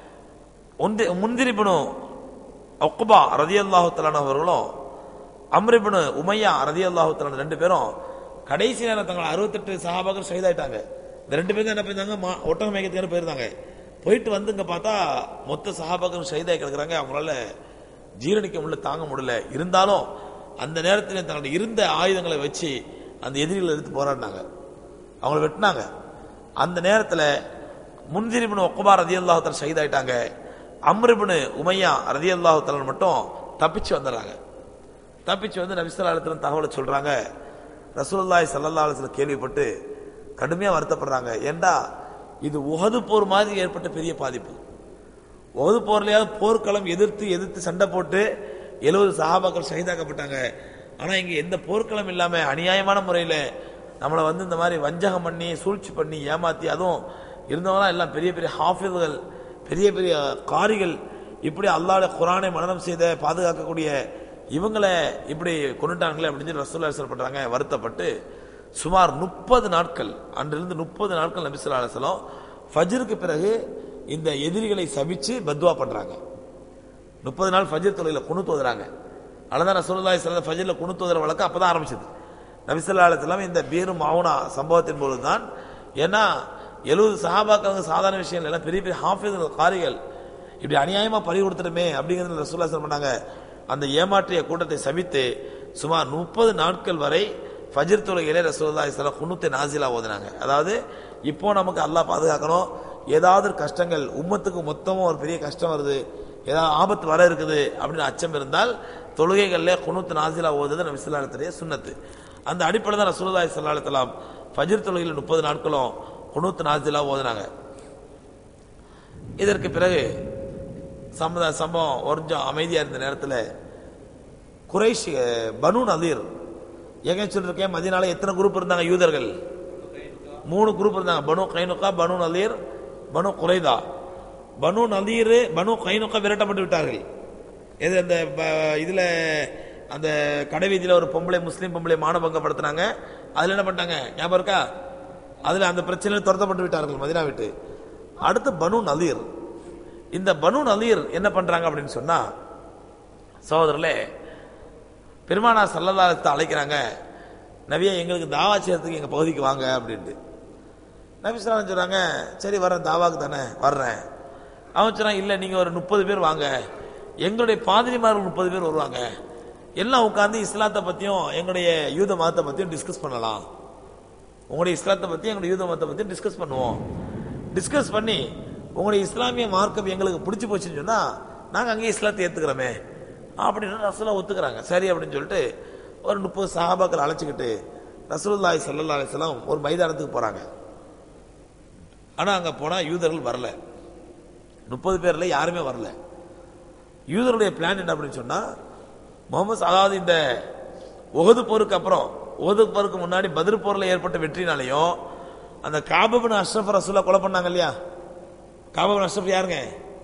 முந்திரிபனு உக்பா ரலியல்லாஹு தஆலா அவர்களும் அம்ர் இப்னு உமையா ரலியல்லாஹு தஆலா ரெண்டு பேரும் கடைசி நேரம் தங்கள் அறுபத்தெட்டு சஹாபாக்கள் ஷஹீதாயிட்டாங்க. இந்த ரெண்டு பேரும் என்ன பண்ணிருந்தாங்க, ஒட்டகம் மேய்க்கிறதுக்கு போயிருந்தாங்க. போயிட்டு வந்து இங்க பார்த்தா மொத்த சஹாபாக்கள் ஷஹீதாகி கிடக்குறாங்க. அவங்களால ஜீரணிக்க முடியல, தாங்க முடியல. இருந்தாலும் அந்த நேரத்தில் தங்களுடைய இருந்த ஆயுதங்களை வச்சு அந்த எதிரிகளை எடுத்து போராடினாங்க, அவங்களை வெட்டினாங்க. அந்த நேரத்தில் முன்சிர் இப்னு உக்பா ரலியல்லாஹு தஆலா ஷஹீதாயிட்டாங்க. அம்ர் இப்னு உமையா ரலியல்லாஹு தஆலா மட்டும் தப்பிச்சு வந்துடுறாங்க. தப்பிச்சு வந்து நபி ஸல்லல்லாஹு அலைஹி வஸல்லம் தகவலை சொல்றாங்க. ரசூலுல்லாஹி ஸல்லல்லாஹு அலைஹி வஸல்லம் கேள்விப்பட்டு கடுமையா வருத்தப்படுறாங்க. ஏண்டா இது உஹது போர் மாதிரி ஏற்பட்ட பெரிய பாதிப்பு. உஹது போர்லயாவது போர்க்களம் எதிர்த்து எதிர்த்து சண்டை போட்டு எழுபது சஹாபாக்கள் ஷஹீதாக்கப்பட்டாங்க. ஆனா இங்க எந்த போர்க்களம் இல்லாம அநியாயமான முறையில நம்மளை வந்து இந்த மாதிரி வஞ்சகம் பண்ணி சூழ்ச்சி பண்ணி ஏமாத்தி, அதுவும் இருந்தவங்களாம் எல்லாம் பெரிய பெரிய ஹாஃபிதுகள், பெரிய பெரிய காரிகள், இப்படி அல்லாஹ்வுடைய குர்ஆனை மனனம் செய்த பாதுகாக்கக்கூடிய இவங்களை இப்படி கொண்டுட்டாங்களே அப்படின்னு சொல்லி ரசூலுல்லாஹி ஸல்லல்லாஹு அலைஹி வஸல்லம் பண்றாங்க. வருத்தப்பட்டு சுமார் முப்பது நாட்கள், அன்றிலிருந்து முப்பது நாட்கள் நபி ஸல்லல்லாஹு அலைஹி வஸல்லம் ஃபஜ்ருக்கு பிறகு இந்த எதிரிகளை சபிச்சு பத்வா பண்றாங்க. முப்பது நாள் ஃபஜ்ர் தொழுகையில குனுத் ஓதுறாங்க. அதான் ரசூலுல்லாஹி ஸல்லல்லாஹு அலைஹி வஸல்லம் ஃபஜ்ர்ல குனுத் ஓதுற வழக்கம் அப்பதான் ஆரம்பிச்சது. நபி ஸல்லல்லாஹு அலைஹி வஸல்லம் இந்த பீர் மவுனா சம்பவத்தின் போதுதான், ஏன்னா எழுபது சஹாபாக்கள் சாதாரண விஷயம் இல்லை, பெரிய பெரிய ஹாஃபிதுகள் காரிகள், இப்படி அநியாயமா பறி கொடுத்துட்டுமே அப்படிங்கிறது ரசூலுல்லாஹி ஸல்லல்லாஹு அலைஹி வஸல்லம் பண்ணாங்க. அந்த ஏமாற்றிய கூட்டத்தை சபித்து சுமார் முப்பது நாட்கள் வரை ஃபஜ்ர் தொழுகையிலே ரசூலுல்லாஹி ஸல்லல்லாஹு அலைஹி வஸல்லம் குனுத்தை நாசிலா ஓதுனாங்க. அதாவது இப்போ நமக்கு அல்லாஹ் பாதுகாக்கணும், ஏதாவது கஷ்டங்கள் உம்மத்துக்கு மொத்தமும் ஒரு பெரிய கஷ்டம் வருது, ஏதாவது ஆபத்து வர இருக்குது அப்படின்னு அச்சம் இருந்தால் தொழுகைகள்ல குனுத் நாசிலா ஓதுறது நபி ஸல்லல்லாஹு அலைஹி வஸல்லம் சுன்னத்து. அந்த அடிப்படையில் தான் ரசூலுல்லாஹி ஸல்லல்லாஹு அலைஹி வஸல்லம் ஃபஜ்ர் தொழுகையில் முப்பது நாட்களும் குனுத் நாசிலா ஓதுனாங்க. இதற்கு பிறகு சம்பத சம்பவம் கொஞ்சம் அமைதியா இருந்த நேரத்தில் குறைஷ் பனு நதீர், எங்க சொல்லிருக்கேன், மதீனால எத்தனை குரூப் இருந்தாங்க யூதர்கள், மூணு குரூப் இருந்தாங்க. பனு கைனுகா, பனு நதீர், பனு குரைதா. பனு நதீர் பனு கைனுகா விரட்டப்பட்டு விட்டார்கள். இது அந்த இதுல அந்த கடைவீதியில ஒரு பொம்பளை, முஸ்லீம் பொம்பளை மானபங்கப்படுத்தினாங்க. அதுல என்ன பண்ணிட்டாங்க ஞாபகம் இருக்கா, அதுல அந்த பிரச்சனையில் துரத்தப்பட்டு விட்டார்கள் மதீனா விட்டு. அடுத்து பனு நதீர். இந்த பனு நதீர் என்ன பண்றாங்க அப்படின்னு சொன்னா, சகோதரர்களே, பெருமானார் ஸல்லல்லாஹு அலைஹி வஸல்லம் அழைக்கிறாங்க, நபியே எங்களுக்கு தாவா செய்யறதுக்கு எங்க பகுதிக்கு வாங்க அப்படின்ட்டு. நபி ஸல்லல்லாஹு அலைஹி வஸல்லம் சொல்றாங்க, சரி வரேன், தாவாக்கு தானே வர்றேன். அவன் சொன்னான், இல்லை நீங்க ஒரு முப்பது பேர் வாங்க, எங்களுடைய பாதிரிமார்கள் முப்பது பேர் வருவாங்க, எல்லாம் உட்கார்ந்து இஸ்லாத்தை பத்தியும் எங்களுடைய யூத மதத்தை பத்தியும் டிஸ்கஸ் பண்ணலாம், உங்களுடைய இஸ்லாத்தை பத்தி எங்களுடைய யூத மதத்தை பத்தியும் டிஸ்கஸ் பண்ணுவோம். டிஸ்கஸ் பண்ணி உங்களுடைய இஸ்லாமிய மார்க்கம் எங்களுக்கு பிடிச்சி போச்சுன்னு சொன்னா நாங்க அங்கேயே இஸ்லாத்தை ஏத்துக்கிறோமே அப்படின்னு ரசூலுல்லாஹ் ஒத்துக்கிறாங்க. சரி அப்படின்னு சொல்லிட்டு ஒரு முப்பது சஹாபாக்கள் அழைச்சிக்கிட்டு ரசூலுல்லாஹி ஸல்லல்லாஹு அலைஹி வஸல்லம் ஒரு மைதானத்துக்கு போறாங்க. ஆனா அங்க போனா யூதர்கள் வரல, முப்பது பேர்ல யாருமே வரல. யூதருடைய பிளான் என்ன அப்படின்னு சொன்னா, முகமது அதாவது இந்த உஹது போருக்கு அப்புறம், உஹது போருக்கு முன்னாடி பத்ர் போர்ல ஏற்பட்ட வெற்றினாலையும் அந்த காப் இப்னு அஷ்ரஃப் ரசூலுல்லாஹ் கொலை பண்ணாங்க இல்லையா. காப் இப்னு அஷ்ரஃப் யாருங்க,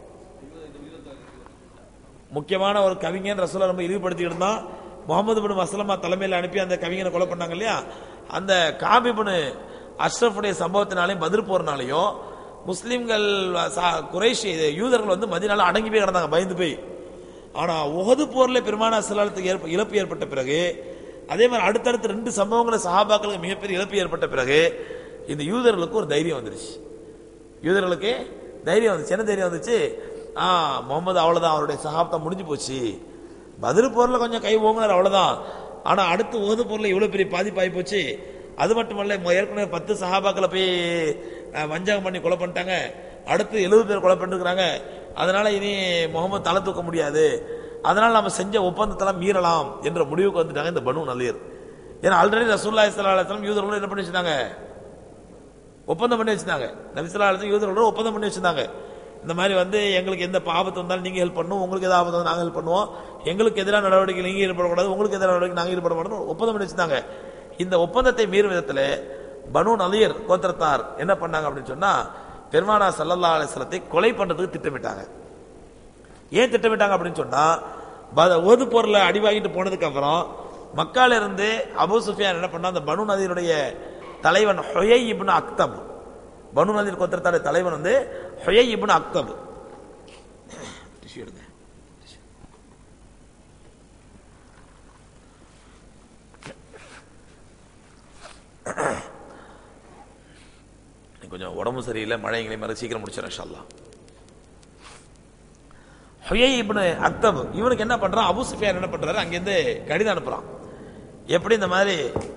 முக்கியமான ஒரு கவிஞன், ரசூலுல்லாஹ் ரொம்ப இழிவுபடுத்திட்டு இருந்தான். முகமது இப்னு மஸ்லமா தலைமையில் அனுப்பி அந்த கவிஞனை கொலை பண்ணாங்க இல்லையா. அந்த காப் இப்னு அஷ்ரஃபுடைய சம்பவத்தினாலையும் பத்ர் போர்னாலையும் முஸ்லிம்கள் குறைஷ் யூதர்கள் வந்து மதீனால அடங்கி போய் கிடந்தாங்க, பயந்து போய். ஆனா உஹது போர்ல பெருமானார் ஸல்லல்லாஹு அலைஹி வஸல்லம் இழப்பு ஏற்பட்ட பிறகு, அதே மாதிரி அடுத்தடுத்து ரெண்டு சம்பவங்களை சஹாபாக்களுக்கு மிகப்பெரிய இழப்பு ஏற்பட்ட பிறகு இந்த யூதர்களுக்கு ஒரு தைரியம் வந்துருச்சு. யூதர்களுக்கு தைரியம் வந்துச்சு. என்ன தைரியம் வந்துச்சு, ஆ முகமது அவ்வளவுதான், அவருடைய சஹாப்தம் முடிஞ்சு போச்சு, பத்ர் போர்ல கொஞ்சம் கை ஓங்கினார் அவ்வளவுதான், ஆனா அடுத்து ஓது பொருள் இவ்வளவு பெரிய பாதிப்பாகி போச்சு. அது மட்டுமல்ல, ஏற்கனவே பத்து சஹாபாக்களை போய் வஞ்சகம் பண்ணி கொலை பண்ணிட்டாங்க, அடுத்து எழுபது பேர் கொலை பண்ணிருக்கிறாங்க. அதனால இனி முகமது தலை தூக்க முடியாது, அதனால நம்ம செஞ்ச ஒப்பந்தத்தெல்லாம் மீறலாம் என்ற முடிவுக்கு வந்துட்டாங்க இந்த பனு நலீர். ஏன்னா ஆல்ரெடி ரசூலுல்லாஹி ஸல்லல்லாஹு அலைஹி வஸல்லம் யூதர்களோட என்ன பண்ணி வச்சிருந்தாங்க, ஒப்பந்தம் பண்ணி வச்சிருந்தாங்க. நபி ஸல்லல்லாஹு அலைஹி வஸல்லம் யூதர்களோட ஒப்பந்தம் பண்ணி வச்சிருந்தாங்க. இந்த மாதிரி வந்து எங்களுக்கு எந்த ஆபத்து வந்தாலும் நீங்க ஹெல்ப் பண்ணுவோம், உங்களுக்கு எதாவது ஆபத்து வந்தாலும் நாங்கள் ஹெல்ப் பண்ணுவோம், எங்களுக்கு எதிரான நடவடிக்கை நீங்க ஈடுபடக்கூடாது, உங்களுக்கு எதிரான நடவடிக்கை நாங்கள் ஈடுபட மாட்டோம், ஒப்பந்தம் பண்ணி வச்சிருந்தாங்க. இந்த ஒப்பந்தத்தை மீறும் விதத்தில் பனு நலீர் கோத்திரத்தார் என்ன பண்ணாங்க அப்படின்னு சொன்னா, பெருமானார் ஸல்லல்லாஹு அலைஹி வஸல்லத்தை கொலை பண்றதுக்கு திட்டமிட்டாங்க. ஏன் திட்டமிட்டாங்க அப்படின்னு சொன்னா, ஓது பொருளை அடி வாங்கிட்டு போனதுக்கு அப்புறம் மக்கால இருந்து அபூ சுஃபியான் என்ன பண்ணா, அந்த பனு நலீருடைய தலைவன் ஹுயை இப்னு அக்தப், பனு நலீர் கோத்திரத்தாருடைய தலைவன் வந்து ஹுயை இப்னு அக்தப். கொஞ்சம் உடம்பு சரியில்லை, மழைங்களை மாதிரி சீக்கிரம் முடிச்சிடறேன் இன்ஷா அல்லாஹ். ஹுயை இப்னு அக்தப் இவனுக்கு என்ன பண்றான், அபூ சுஃபியான் என்ன பண்றாரு, அங்கிருந்து கடிதம் அனுப்புறான். எப்படி இந்த மாதிரி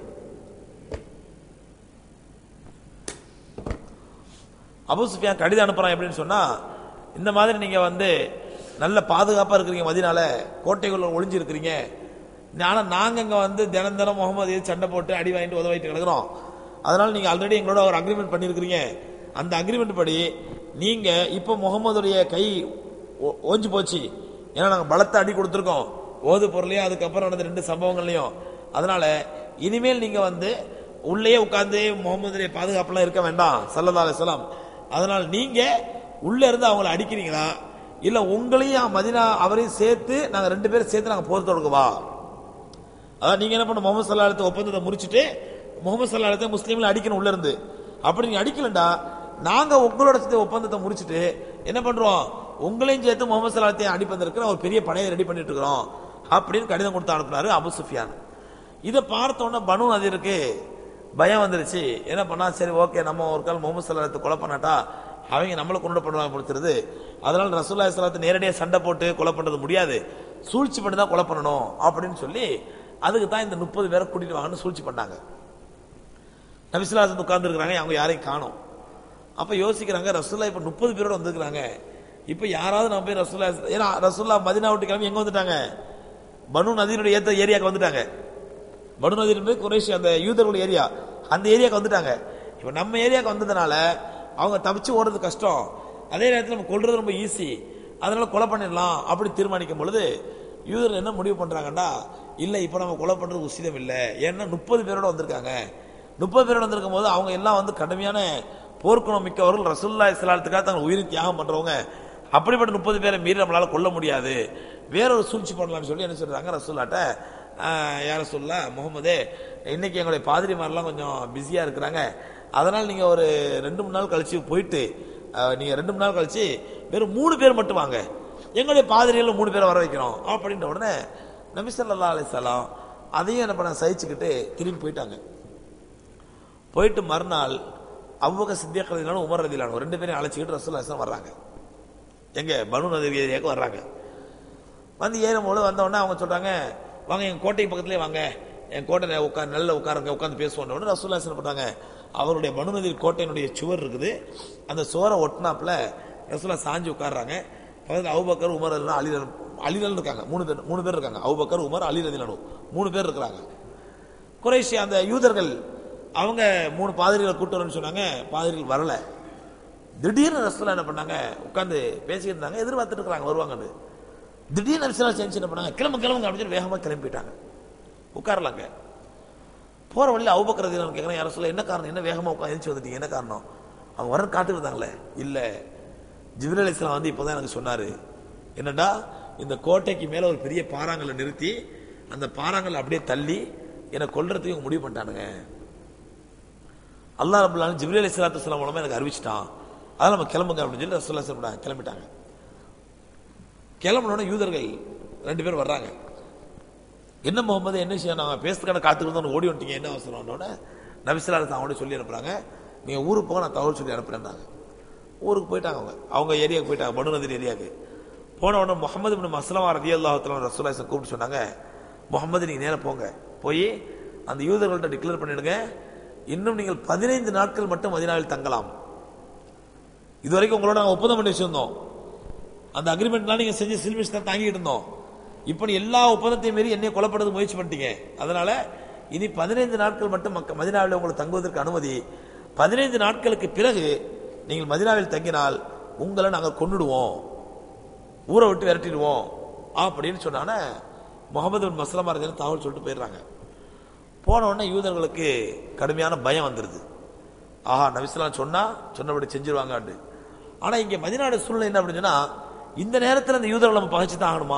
அபூ சுஃபியான் கடிதம் அனுப்புறான் எப்படின்னு சொன்னா, இந்த மாதிரி நீங்க வந்து நல்ல பாதுகாப்பா இருக்கிறீங்க, மதீனால கோட்டைக்குள்ள ஒளிஞ்சு இருக்கிறீங்க, ஆனா நாங்க இங்க வந்து தினம் தினம் முகமது சண்டை போட்டு அடி வாங்கிட்டு உதவிட்டு கிடக்குறோம், அதனால நீங்க ஆல்ரெடி எங்களோட ஒரு அக்ரிமெண்ட் பண்ணிருக்கிறீங்க, அந்த அக்ரிமெண்ட் படி நீங்க இப்ப முகமதுடைய கை ஓஞ்சு போச்சு, ஏன்னா நாங்க பலத்தை அடி கொடுத்துருக்கோம் ஓது பொருளையும் அதுக்கப்புறம் நடந்த ரெண்டு சம்பவங்கள்லையும், அதனால இனிமேல் நீங்க வந்து உள்ளே உட்கார்ந்து முகமதுடைய பாதுகாப்புலாம் இருக்க வேண்டாம் ஸல்லல்லாஹு அலைஹி வஸல்லம், அதனால் நீங்க உள்ள இருந்து அவங்களை அடிக்கிறீங்களா இல்ல உங்களையும் மதீனா அவரையும் சேர்த்து நாங்க ரெண்டு பேரும் சேர்த்து நாங்க போர் தொடுக்கவா, அதான் நீங்க என்ன பண்ண முகமது ஸல்லல்லாஹு அலைஹி வஸல்லம் ஒப்பந்தத்தை முறிச்சிட்டு முகமது ஸல்லல்லாஹு அலைஹி வஸல்லம் முஸ்லீம்களை அடிக்கணும் உள்ள இருந்து, அப்படி நீங்க அடிக்கலண்டா நாங்க உங்களோட சேர்த்து ஒப்பந்தத்தை முறிச்சிட்டு என்ன பண்றோம், உங்களையும் சேர்த்து முகமது ஸல்லல்லாஹு அலைஹி வஸல்லம் அடிப்பதற்கு ஒரு பெரிய படையை ரெடி பண்ணிட்டு இருக்கிறோம் அப்படின்னு கடிதம் கொடுத்து அனுப்புனாரு அபூ சுஃபியான். இதை பார்த்த உடனே பனு நதீருக்கு பயம் வந்துருச்சு. என்ன பண்ணா, சரி ஓகே நம்ம ஒரு கால் முகமது ஸல்லல்லாஹு அலைஹி வஸல்லம் கொலை பண்ணாட்டா அவங்க நம்மளை கொண்டு பண்ணுவாங்க பொறுத்துருது, அதனால ரசூலுல்லாஹி ஸல்லல்லாஹு அலைஹி வஸல்லம் நேரடியாக சண்டை போட்டு கொலை பண்றது முடியாது, சூழ்ச்சி பண்ணி தான் கொலை பண்ணணும் அப்படின்னு சொல்லி அதுக்கு தான் இந்த முப்பது பேரை கூட்டிட்டு வாங்கன்னு சூழ்ச்சி பண்ணாங்க. நபி ஸல்லல்லாஹு அலைஹி வஸல்லம் உட்கார்ந்து இருக்கிறாங்க, அவங்க யாரையும் காணோம். அப்ப யோசிக்கிறாங்க, ரசூலுல்லாஹ் இப்ப முப்பது பேரோட வந்துருக்காங்க, இப்ப யாராவது நம்ம போய் ரசூலுல்லாஹ், ஏன்னா ரசூலுல்லாஹ் மதீனா விட்டு கிளம்பி எங்க வந்துட்டாங்க, பனு நதீருடைய ஏத்த ஏரியாவுக்கு வந்துட்டாங்க. பனு நதீர் என்பது குறைஷி அந்த யூதர்களுடைய ஏரியா, அந்த ஏரியாவுக்கு வந்துட்டாங்க. இப்ப நம்ம ஏரியாவுக்கு வந்ததுனால அவங்க தப்பிச்சு ஓடுறது கஷ்டம், அதே நேரத்தில் நம்ம கொல்றது ரொம்ப ஈஸி, அதனால கொலை பண்ணிடலாம் அப்படி தீர்மானிக்கும் பொழுது யூதர்கள் என்ன முடிவு பண்றாங்கடா, இல்ல இப்ப நம்ம கொலை பண்றது உசிதம் இல்லை, ஏன்னா முப்பது பேரோட வந்திருக்காங்க, முப்பது பேரோட வந்திருக்கும் போது அவங்க எல்லாம் வந்து கடுமையான போர்க்குணம் மிக்கவர்கள், ரசூலுல்லாஹி ஸல்லல்லாஹு அலைஹி வஸல்லம் தங்கள் உயிரை தியாகம் பண்றவங்க, அப்படிப்பட்ட முப்பது பேரை மீறி நம்மளால கொல்ல முடியாது, வேறொரு சூழ்ச்சி பண்ணலாம்னு சொல்லி என்ன சொல்றாங்க, ரசூலுல்லாஹ்ட்ட யார சொல்லா முகமதே இன்னைக்கு எங்களுடைய பாதிரிமாரெல்லாம் கொஞ்சம் பிஸியா இருக்கிறாங்க, அதனால நீங்க ஒரு ரெண்டு மூணு நாள் கழிச்சு போயிட்டு நீங்க ரெண்டு மூணு நாள் கழிச்சு வெறும் மூணு பேர் மட்டும் வாங்க, எங்களுடைய பாதிரிகள் மூணு பேரை வர வைக்கிறோம் அப்படின்ற உடனே நபி ஸல்லல்லாஹு அலைஹி வஸல்லம் அதையும் என்ன பண்ண சகிச்சுக்கிட்டு திரும்பி போயிட்டாங்க. போயிட்டு மறுநாள் அபூபக்கர் சித்திக் ரலியல்லாஹு அன்ஹு உமர் ரலியல்லாஹு அன்ஹு ரெண்டு பேரையும் அழைச்சிக்கிட்டு ரசூலுல்லாஹி ஸல்லல்லாஹு அலைஹி வஸல்லம் வர்றாங்க, எங்க பனு நதீர் ஏரியாவுக்கு வர்றாங்க. வந்து ஏறும்போது வந்த உடனே அவங்க சொல்றாங்க, வாங்க என் கோட்டை பக்கத்துலேயே வாங்க, என் கோட்டை உட்கார் நல்ல உட்காருங்க உட்காந்து பேசுவோம். ரசூலுல்லாஹி ஸல்லல்லாஹு அலைஹி வஸல்லம் பண்றாங்க, அவருடைய பனு நதீர் கோட்டையினுடைய சுவர் இருக்குது, அந்த சுவரை ஒட்டினாப்புல ரசூலுல்லாஹ் சாஞ்சி உட்கார்றாங்க. பக்கத்தில் அபூபக்கர் உமர் எல்லாம் அலி அலிரல் இருக்காங்க, மூணு பேர் மூணு பேர் இருக்காங்க, அபூபக்கர் உமர் அலி ரலியல்லாஹு அன்ஹு மூணு பேர் இருக்கிறாங்க. குறைஷி அந்த யூதர்கள் அவங்க மூணு பாதிரிகளை கூட்டு வரணும்னு சொன்னாங்க, பாதிரிகள் வரல. திடீர்னு ரசூலுல்லாஹ் என்ன பண்ணாங்க, உட்காந்து பேசிக்கிட்டு இருந்தாங்க, எதிர்பார்த்துட்டு இருக்கிறாங்க வருவாங்கன்னு. திடீர்னு ரசூலுல்லாஹ் செஞ்சு என்ன பண்ணாங்க, கிளம்பு கிளம்புங்க அப்படின்னு வேகமா கிளம்பிட்டாங்க. உட்காரலாங்க. போற வழியில் அபூபக்கர் ரலியல்லாஹு அன்ஹு கேட்கறாங்க, யா ரசூலுல்லாஹ் என்ன காரணம், என்ன வேகமா உட்காந்து எழுந்து வந்துட்டீங்க, என்ன காரணம்? அவங்க வர காத்துட்டு இருந்தாங்களே, இல்ல ஜிப்ரீல் அலைஹிஸ்ஸலாம் வந்து இப்பதான் எனக்கு சொன்னாரு, என்னடா இந்த கோட்டைக்கு மேல ஒரு பெரிய பாறாங்கல்லை நிறுத்தி அந்த பாறாங்கல்லை அப்படியே தள்ளி என்னை கொல்றதுக்கு முடிவு பண்ணிட்டானுங்க. அல்லாஹ் ரப்பல் ஆலமீன் ஜிப்ரீல் அலைஹிஸ்ஸலாத்து வஸ்ஸலாம் மூலமா எனக்கு அறிவிச்சிட்டான், அதனால நம்ம கிளம்புங்க அப்படின்னு சொல்லி ரசூலுல்லாஹி ஸல்லல்லாஹு அலைஹி வஸல்லம் கிளம்பிட்டாங்க. கிளம்பினோட யூதர்கள் ரெண்டு பேர் வர்றாங்க. என்ன முகமது என்ன விஷயம், நாங்கள் பேசுறதுக்கான காத்துக்கிட்டு ஓடி வந்துட்டீங்க, என்ன அவசரம்? நபி ஸல்லல்லாஹு அலைஹி வஸல்லம் அவங்களோட சொல்லி அனுப்புறாங்க, நீங்க ஊருக்கு போக நான் தகவல் சொல்லி அனுப்புறேன்னாங்க. ஊருக்கு போயிட்டாங்க, அவங்க அவங்க ஏரியாவுக்கு போயிட்டாங்க, பனு நதீர் ஏரியாவுக்கு. போன உடனே முஹம்மது இப்னு மஸ்லமா ரலியல்லாஹு தஆலா ரசூலுல்லாஹி ஸல்லல்லாஹு அலைஹி வஸல்லம் கூப்பிட்டு சொன்னாங்க, முகமது நீங்க நேரம் போங்க, போய் அந்த யூதர்கள்ட்ட டிக்ளேர் பண்ணிடுங்க, இன்னும் நீங்கள் பதினைந்து நாட்கள் மட்டும் மதீனாவில் தங்கலாம். இதுவரைக்கும் உங்களோட நாங்கள் ஒப்பந்தம் பண்ணி வச்சிருந்தோம், அந்த அக்ரிமெண்ட்லாம் நீங்க செஞ்சு சில்மிஷ் தான் தாங்கிட்டு இருந்தோம். இப்போ நீ எல்லா ஒப்பந்தத்தையும் மீறி என்னை கொலைப்படுறதுக்கு முயற்சி பண்ணிட்டீங்க. அதனால இனி பதினைந்து நாட்கள் மட்டும் மக்க மதீனாவில் உங்களுக்கு தங்குவதற்கு அனுமதி. பதினைந்து நாட்களுக்கு பிறகு நீங்கள் மதீனாவில் தங்கினால் உங்களை நாங்கள் கொன்னுடுவோம், ஊரை விட்டு விரட்டிடுவோம் அப்படின்னு சொன்னான முகமது பின் மஸ்லமா ரலியல்லாஹு தகவல் சொல்லிட்டு போயிடுறாங்க. போன உடனே யூதர்களுக்கு கடுமையான பயம் வந்துருது. ஆஹா, நபி ஸல்லல்லாஹு அலைஹி வஸல்லம் சொன்னா சொன்னபடி செஞ்சிருவாங்க. ஆனா இங்க மதீனாவுடைய சூழ்நிலை என்ன அப்படின்னு சொன்னா, இந்த நேரத்தில் அந்த யூதர்கள் நம்ம பகைச்சு தான் ஆகணுமா?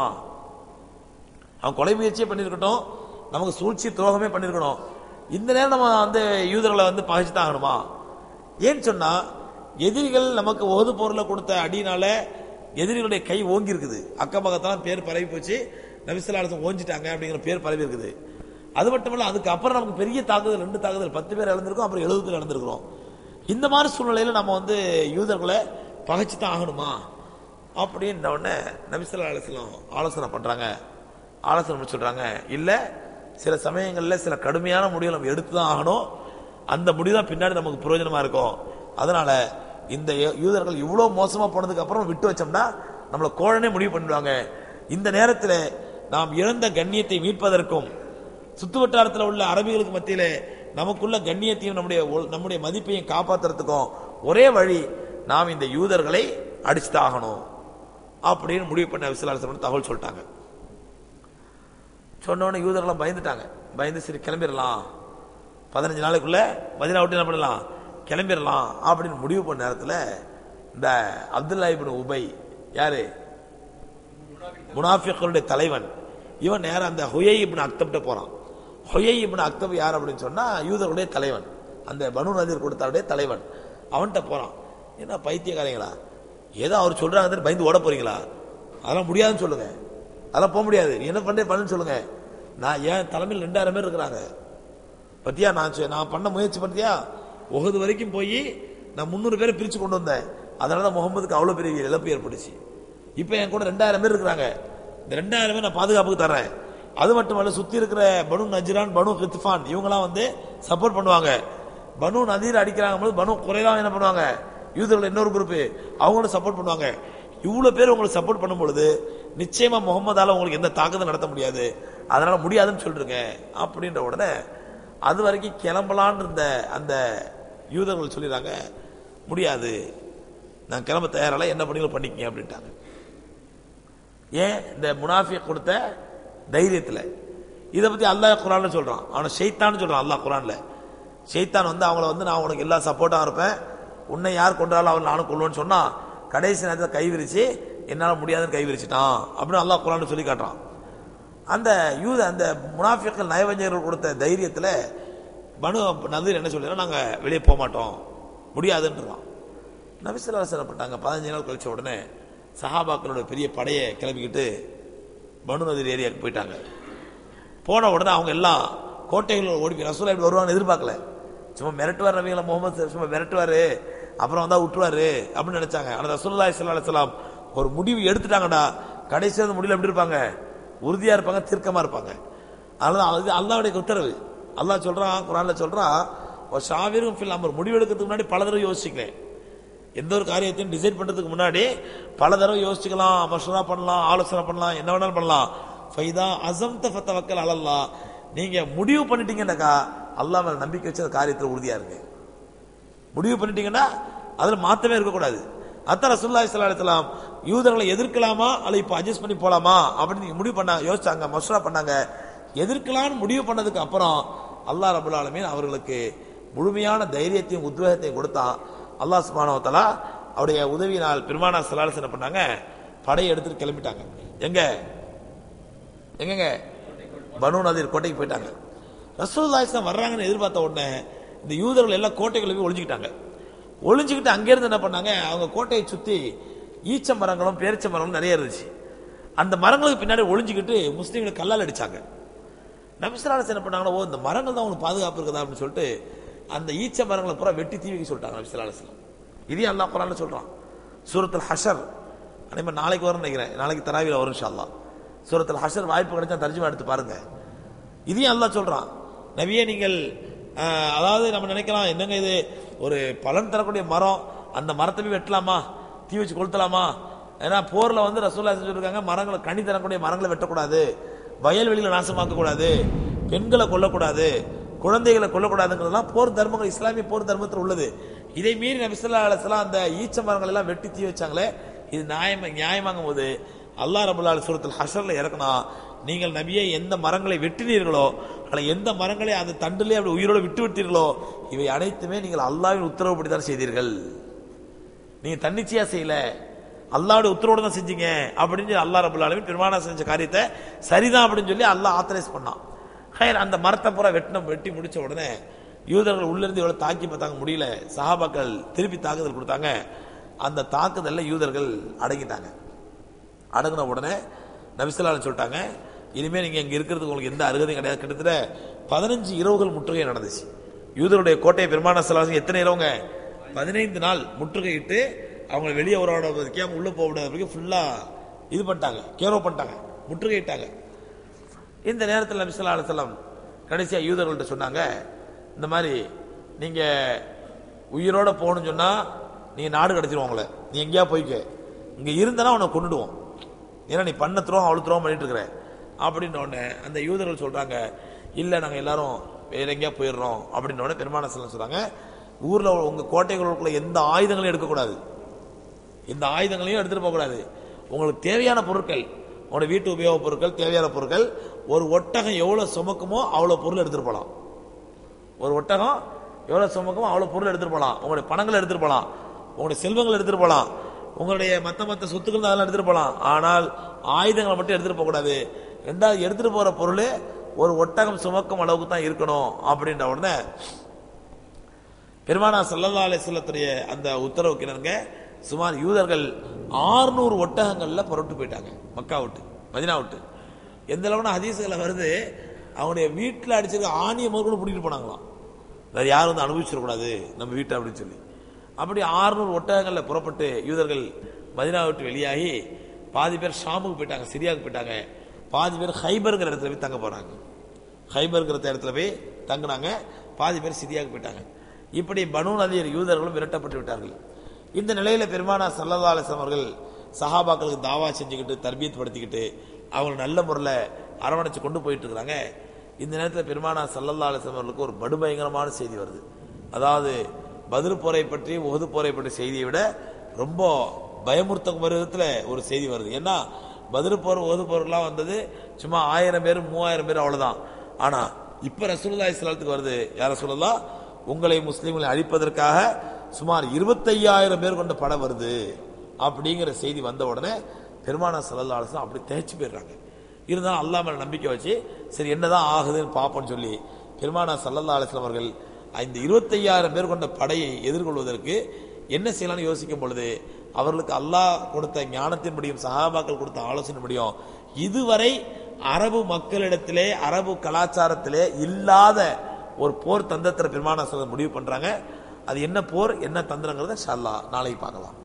அவன் கொலை முயற்சியே பண்ணிருக்கட்டும், நமக்கு சூழ்ச்சி துரோகமே பண்ணிருக்கணும், இந்த நேரம் நம்ம வந்து யூதர்களை வந்து பகைச்சு தான் ஆகணுமா? ஏன்னு சொன்னா எதிரிகள் நமக்கு ஒது போர்ல கொடுத்த அடினால எதிரிகளுடைய கை ஓங்கி இருக்குது, அக்கம் பக்கத்தான் பேர் பரவி போச்சு, நபி ஸல்லல்லாஹு அலைஹி வஸல்லம் ஓஞ்சிட்டாங்க அப்படிங்கிற பேர் பரவி இருக்குது. அது மட்டுமல்ல, அதுக்கு அப்புறம் நமக்கு பெரிய தாக்குதல், ரெண்டு தாக்குதல், பத்து பேர் இழந்திருக்கோம், அப்புறம் எழுபது பேர் இழந்திருக்கிறோம். இந்த மாதிரி சூழ்நிலையில நம்ம வந்து யூதர்களை பகைச்சு தான் ஆகணுமா அப்படின்ற உடனே நபி ஸல்லல்லாஹு அலைஹி வஸல்லம் ஆலோசனை பண்றாங்க. ஆலோசனை சொல்றாங்க, இல்ல சில சமயங்கள்ல சில கடுமையான முடிவுகள் நம்ம எடுத்து தான் ஆகணும், அந்த முடிவு தான் பின்னாடி நமக்கு பிரயோஜனமா இருக்கும். அதனால இந்த யூதர்கள் இவ்வளவு மோசமா போனதுக்கு அப்புறம் விட்டு வச்சோம்னா நம்மள கோழனே முடிவு பண்ணிடுவாங்க. இந்த நேரத்தில் நாம் இழந்த கண்ணியத்தை மீட்பதற்கும் சுத்து வட்டாரத்தில் உள்ள அரபிகளுக்கு மத்தியிலே நமக்குள்ள கண்ணியத்தையும் நம்முடைய நம்முடைய மதிப்பையும் காப்பாற்றுறதுக்கும் ஒரே வழி நாம் இந்த யூதர்களை அடிச்சுதான் ஆகணும் அப்படின்னு முடிவு பண்ண விசுவாசம் தகவல் சொல்லிட்டாங்க. சொன்னோன்னு யூதர்களும் பயந்துட்டாங்க. பயந்து சரி கிளம்பிடலாம், பதினஞ்சு நாளைக்குள்ள மதீனா விட்டு என்ன பண்ணலாம், கிளம்பிடலாம் அப்படின்னு முடிவு பண்ண நேரத்தில் இந்த அப்துல்லா இப்னு உபை, யாரு முனாஃபிக்களுடைய தலைவன், இவன் நேரம் அந்த ஹுயை இப்னு அக்தப்ட்ட போறான். ஹுயை இப்னு அக்தப் யார் அப்படின்னு சொன்னா யூதர்களுடைய தலைவன், அந்த பனு நதீர் கொடுத்தாருடைய தலைவன். அவன்கிட்ட போறான். என்ன பைத்தியக்காரங்களா, ஏதோ அவர் சொல்றாங்க பயந்து ஓட போறீங்களா? அதெல்லாம் முடியாதுன்னு சொல்லுங்க, அதெல்லாம் போக முடியாது, நீ என்ன பண்றே பண்ணுன்னு சொல்லுங்க. நான் ஏன் தலைமையில் ரெண்டாயிரம் பேர் இருக்கிறாங்க பத்தியா, நான் நான் பண்ண முயற்சி பத்தியா, உஹது வரைக்கும் போய் நான் முன்னூறு பேரை பிரிச்சு கொண்டு வந்தேன், அதனாலதான் முகமதுக்கு அவ்வளவு பெரிய இழப்பு ஏற்பட்டுச்சு. இப்ப என் கூட ரெண்டாயிரம் பேர் இருக்கிறாங்க, இந்த ரெண்டாயிரம் பேர் நான் பாதுகாப்புக்கு தர்றேன். அது மட்டுமல்ல, சுத்தி இருக்கிற பனு நஜ்ரான், பனு கித்ஃபான் இவங்கெல்லாம் வந்து சப்போர்ட் பண்ணுவாங்க. பனு நதீர் அடிக்கிறாங்க போது பனு குறைதான் என்ன பண்ணுவாங்க, யூதர்கள் இன்னொரு குரூப் அவங்களும் சப்போர்ட் பண்ணுவாங்க. இவ்வளவு பேர் உங்களுக்கு சப்போர்ட் பண்ணும் பொழுது நிச்சயமா முகமதால உங்களுக்கு எந்த தாக்குதல் நடத்த முடியாது, அதனால முடியாதுன்னு சொல்றீங்க அப்படின்ற உடனே அது வரைக்கும் கிளம்பலான் இருந்த அந்த யூதர்கள் சொல்லிடுறாங்க, முடியாது, நான் கிளம்ப தயாரில்ல, என்ன பண்ணீங்களோ பண்ணிக்கங்க அப்படின்ட்டாங்க. ஏன்? இந்த முனாஃபிக் கொடுத்த தைரியத்தில். இதை பத்தி அல்லாஹ் குர்ஆன்ல சொல்றான், அவனை ஷைத்தான்னு சொல்றான் அல்லாஹ் குர்ஆன்ல. ஷைத்தான் வந்து அவங்கள வந்து நான் உனக்கு எல்லா சப்போர்ட்டா இருப்பேன், உன்னை யார் கொண்டாலும் அவன் நானும் கொள்வேன்னு சொன்னா கடைசி நேரத்தில் கை விரிச்சு என்னால முடியாதுன்னு கை விரிச்சிட்டான் அப்படின்னு அல்லாஹ் குர்ஆன்ல சொல்லி காட்டுறான். அந்த யூத அந்த முனாஃபிக்கள் நயவஞ்சகர்கள் கொடுத்த தைரியத்தில் பனு நதீர் என்ன சொல்லிடுறோம், நாங்க வெளியே போக மாட்டோம், முடியாதுன்றான். நபி ஸல்லல்லாஹு அலைஹி வஸல்லம் பட்டாங்க. பதினஞ்சு நாள் கழிச்ச உடனே சஹாபாக்களோட பெரிய படையை கிளம்பிக்கிட்டு பனு நதீர் ஏரியாவுக்கு போயிட்டாங்க. போன உடனே அவங்க எல்லாம் கோட்டைகள் ஓடி போய் ரசூலுல்லாஹ் இப்படி வருவான்னு எதிர்பார்க்கல. சும்மா மிரட்டுவார் நபிகளை, முகமது சும்மா மிரட்டுவாரு அப்புறம் வந்தா விட்டுருவாரு அப்படின்னு நினைச்சாங்க. ஆனால் ரசூலுல்லாஹி ஸல்லல்லாஹு அலைஹி வஸல்லம் ஒரு முடிவு எடுத்துட்டாங்கடா, கடைசி அந்த முடிவில் எப்படி இருப்பாங்க, உறுதியா இருப்பாங்க, தீர்க்கமா இருப்பாங்க. அதனால அல்லாஹ்வுடைய உத்தரவு. அல்லாஹ் சொல்றான் குர்ஆன்ல சொல்றான், ஷாவிரும் ஃபில் அம்ர், முடிவு எடுக்கிறதுக்கு முன்னாடி பல தடவை யோசிச்சுக்கிறேன். எந்த ஒரு காரியத்தையும் டிசைட் பண்றதுக்கு முன்னாடி பல தடவை யோசிச்சுக்கலாம், மஷூரா பண்ணலாம், ஆலோசனை பண்ணலாம், என்ன வேணாலும் பண்ணலாம். ஃபைதா அஸம்த ஃபதவக்கல் அலல்லாஹ், நீங்க முடிவு பண்ணிட்டீங்கன்னாக்கா அல்லாஹ் மேல நம்பிக்கை வச்சு அந்த காரியத்தில் உறுதியா இருக்கு. முடிவு பண்ணிட்டீங்கன்னா அதுல மாத்தமே இருக்கக்கூடாது. அத்தனை ரசூலுல்லாஹி ஸல்லல்லாஹு அலைஹி வஸல்லம் யூதர்களை எதிர்க்கலாமா அல்ல இப்ப அட்ஜஸ்ட் பண்ணி போலாமா அப்படின்னு முடிவு பண்ண யோசிச்சாங்க, மஷூரா பண்ணாங்க. எதிர்க்கலான்னு முடிவு பண்ணதுக்கு அப்புறம் அல்லாஹ் ரப்பல் ஆலமீன் அவர்களுக்கு முழுமையான தைரியத்தையும் உத்வேகத்தையும் கொடுத்தான். அல்லாஹ் சுப்ஹானஹு வ தஆலா அவருடைய உதவியினால் பெருமானார் ஸல்லல்லாஹு அலைஹி வஸல்லம் பண்ணாங்க, படையை எடுத்துட்டு கிளம்பிட்டாங்க. எங்க எங்க பனு நதீர் கோட்டைக்கு போயிட்டாங்க. ரசூலுல்லாஹி ஸல்லல்லாஹு அலைஹி வஸல்லம் வர்றாங்கன்னு எதிர்பார்த்த உடனே இந்த யூதர்கள் எல்லாம் கோட்டைக்குள்ள போய் ஒளிஞ்சுக்கிட்டாங்க. ஒளிஞ்சுக்கிட்டு அங்கிருந்து என்ன பண்ணாங்க, அவங்க கோட்டையை சுத்தி ஈச்ச மரங்களும் பேரிச்ச மரங்களும் நிறைய இருந்துச்சு. அந்த மரங்களுக்கு பின்னாடி ஒளிஞ்சுக்கிட்டு முஸ்லீம்களை கல்லால் அடிச்சாங்க. நபி ஸல்லல்லாஹு அலைஹி வஸல்லம் என்ன பண்ணாங்களோ, இந்த மரங்கள் தான் உங்களுக்கு பாதுகாப்பு இருக்குதா அப்படின்னு சொல்லிட்டு அந்த ஈச்ச மரங்களை பூரா வெட்டி தீ வைக்க சொல்லிட்டாங்க நபி ஸல்லல்லாஹு அலைஹி வஸல்லம். இதையும் அல்லாஹ் குர்ஆன்ல சொல்றான். சூரத்துல் ஹஷர் அனைமா நாளைக்கு வரும்னு நினைக்கிறேன், நாளைக்கு தராவில வரும் இன்ஷா அல்லாஹ். சூரத்துல் ஹஷர் வாய்ப்பு கிடைச்சா தர்ஜுமா எடுத்து பாருங்க. இதையும் அல்லாஹ் சொல்றான், நபியே நீங்கள் அதாவது நம்ம நினைக்கலாம் என்னங்க இது ஒரு பலன் தரக்கூடிய மரம், அந்த மரத்தை போய் வெட்டலாமா, தீ வச்சு கொளுத்தலாமா? ஏன்னா போர்ல வந்து ரசூலுல்லாஹி சொல்லிருக்காங்க, மரங்களை கனி தரக்கூடிய மரங்களை வெட்டக்கூடாது, வயல்வெளிகளை நாசமாக்க கூடாது, பெண்களை கொல்லக்கூடாது, குழந்தைகளை கொல்லக்கூடாதுங்கிறதுலாம் போர் தர்மங்கள் இஸ்லாமிய போர் தர்மத்தில் உள்ளது. இதை மீறி நபி ஸல்லல்லாஹு அலைஹி வஸல்லம் அந்த ஈச்ச மரங்கள் எல்லாம் வெட்டி தீ வச்சாங்களே, இது நியாயமா நியாயமாகும் போது அல்லாஹ் ரப்பல் ஆலமீன் சூரத்துல் ஹஷர்ல இறக்குனா, நீங்கள் நபியை எந்த மரங்களை வெட்டினீர்களோ அல்ல எந்த மரங்களை அந்த தண்டிலே அப்படி உயிரோடு விட்டு விட்டீர்களோ இவை அனைத்துமே நீங்கள் அல்லாஹ்வின் உத்தரவுப்படி தான் செய்தீர்கள். நீங்க தன்னிச்சையா செய்யல, அல்லாஹ்வுடைய உத்தரவோடு தான் செஞ்சீங்க அப்படின்னு அல்லாஹ் ரப்பல் ஆலமீன் பெருமானா செஞ்ச காரியத்தை சரிதான் அப்படின்னு சொல்லி அல்லாஹ் ஆத்தரைஸ் பண்ணான். ஹைர், அந்த மரத்தை பூரா வெட்டினம் வெட்டி முடிச்ச உடனே யூதர்கள் உள்ளிருந்து எவ்வளவு தாக்கி பார்த்தாங்க, முடியல. சஹாபாக்கள் திருப்பி தாக்குதல் கொடுத்தாங்க. அந்த தாக்குதல்ல யூதர்கள் அடங்கிட்டாங்க. அடங்கின உடனே நபி ஸல்லல்லாஹு அலைஹி வஸல்லம் சொல்லிட்டாங்க, இனிமே நீங்க இங்க இருக்கிறதுக்கு உங்களுக்கு எந்த அருகதையும் கிடையாது. கிட்டத்தட்ட பதினஞ்சு இரவுகள் முற்றுகை நடந்துச்சு. யூதருடைய கோட்டையை பெருமானா ஸல்லல்லாஹு அலைஹி வஸல்லம் எத்தனை இரவுங்க? பதினைந்து நாள் முற்றுகையிட்டு அவங்க வெளியே ஒரு வைக்காம உள்ள போக விடாத ஃபுல்லா இது பண்ணிட்டாங்க, கேரோ பண்ணிட்டாங்க, முற்றுகையிட்டாங்க. இந்த நேரத்தில் நபி ஸல்லல்லாஹு அலைஹி வஸல்லம் கடைசியா யூதர்கள்ட்ட சொன்னாங்க, இந்த மாதிரி நீங்க உயிரோட போகணும்னு சொன்னா நீங்க நாடு கிடைச்சிருவோம், உங்களை நீ எங்கேயா போய்க்க, இங்க இருந்தா உன்னை கொண்டுடுவோம், ஏன்னா நீ பண்ண துரோகம் அவ்வளவு துரோகம் பண்ணிட்டு இருக்கிற அப்படின்னு உடனே அந்த யூதர்கள் சொல்றாங்க, இல்ல நாங்க எல்லாரும் வேற எங்கேயா போயிடுறோம் அப்படின்னு உடனே பெருமானா ஸல்லல்லாஹு அலைஹி வஸல்லம் சொல்றாங்க, ஊர்ல உங்க கோட்டைகளுக்குள்ள எந்த ஆயுதங்களையும் எடுக்கக்கூடாது, எந்த ஆயுதங்களையும் எடுத்துட்டு போக கூடாது. உங்களுக்கு தேவையான பொருட்கள், உங்களோட வீட்டு உபயோக பொருட்கள், தேவையான பொருட்கள், ஒரு ஒட்டகம் எவ்வளவு சுமக்குமோ அவ்வளவு பொருள் எடுத்துட்டு போலாம். ஒரு ஒட்டகம் எவ்வளவு சுமக்குமோ அவ்வளவு பொருள் எடுத்துட்டு போலாம். உங்களுடைய பணங்களை எடுத்துட்டு போலாம், உங்களுடைய செல்வங்கள் எடுத்துட்டு போலாம், உங்களுடைய மத்த மத்த சொத்துக்கள் அதெல்லாம் எடுத்துட்டு போலாம். ஆனால் ஆயுதங்களை மட்டும் எடுத்துட்டு போக கூடாது. ரெண்டாவது, எடுத்துட்டு போற பொருள் ஒரு ஒட்டகம் சுமக்கும் அளவுக்கு தான் இருக்கணும் அப்படின்ற உடனே பெருமானா ஸல்லல்லாஹு அலைஹி வஸல்லத்துடைய அந்த உத்தரவுக்கு இணங்க சுமார் யூதர்கள் ஆறுநூறு ஒட்டகங்கள்ல புறப்பட்டு போயிட்டாங்க, மக்கா விட்டு மதீனா விட்டு. எந்த அளவுனா ஹதீஸ்களை வருது, அவங்களுடைய வீட்டில் அடிச்சிருக்க ஆணியை முதல் கூட பிடிக்கிட்டு போனாங்களாம், வேற யாரும் வந்து அனுபவிச்சிடக்கூடாது நம்ம வீட்டை அப்படின்னு சொல்லி. அப்படி ஆறுநூறு ஒட்டகங்கள்ல புறப்பட்டு யூதர்கள் மதீனா விட்டு வெளியாகி பாதி பேர் ஷாமுக்கு போயிட்டாங்க, சிரியாவுக்கு போயிட்டாங்க, பாதி பேர் ஹைபர்ங்கிற இடத்துல போய் தங்க போறாங்க, ஹைபர்ங்கிற இடத்துல போய் தங்கினாங்க, பாதி பேர் சிரியாவுக்கு போயிட்டாங்க. இப்படி பனூ நதீர் யூதர்களும் விரட்டப்பட்டு விட்டார்கள். இந்த நிலையில பெருமானா ஸல்லல்லாஹு அலைஹி வஸல்லம் அவர்கள் சஹாபாக்களுக்கு தாவா செஞ்சுக்கிட்டு தர்பியத் படுத்திக்கிட்டு அவங்க நல்ல முறையில் அரவணைச்சு கொண்டு போயிட்டு இருக்கிறாங்க. இந்த நேரத்தில் பெருமானா ஸல்லல்லாஹு அலைஹி வஸல்லம் அவர்களுக்கு ஒரு படுபயங்கரமான செய்தி வருது. அதாவது பத்ர் போரை பற்றி உஹது போரை பற்றி செய்தியை விட ரொம்ப பயமுறுத்தும் விதத்தில் ஒரு செய்தி வருது. ஏன்னா பத்ர் போர் உஹது போர்லாம் வந்தது சும்மா ஆயிரம் பேர் மூவாயிரம் பேர் அவ்வளவுதான். ஆனா இப்ப ரசூலுல்லாஹி ஸல்லல்லாஹு அலைஹி வஸல்லம் வருது, யா ரசூலல்லாஹ் உங்களை முஸ்லிம்களை அழிப்பதற்காக சுமார் இருபத்தையாயிரம் பேர் கொண்ட படம் வருது அப்படிங்கிற செய்தி வந்த உடனே பெருமானா ஸல்லல்லாஹு அலைஹி வஸல்லம் அப்படி தேய்ச்சி போயிடுறாங்க. இருந்தாலும் அல்லாஹ் மேல நம்பிக்கை வச்சு சரி என்னதான் ஆகுதுன்னு பார்ப்போம்னு சொல்லி பெருமானா ஸல்லல்லாஹு அலைஹி வஸல்லம் அவர்கள் இந்த இருபத்தையாயிரம் பேர் கொண்ட படையை எதிர்கொள்வதற்கு என்ன செய்யலாம்னு யோசிக்கும் பொழுது அவர்களுக்கு அல்லாஹ் கொடுத்த ஞானத்தின்படியும் சஹாபாக்கள் கொடுத்த ஆலோசனைப்படியும் இதுவரை அரபு மக்களிடத்திலே அரபு கலாச்சாரத்திலே இல்லாத ஒரு போர் தந்திரத்தை பெருமானா ஸல்லல்லாஹு அலைஹி வஸல்லம் முடிவு பண்றாங்க. அது என்ன போர் என்ன தந்திரங்கிறத இன்ஷா அல்லாஹ் நாளைக்கு பார்க்கலாம்.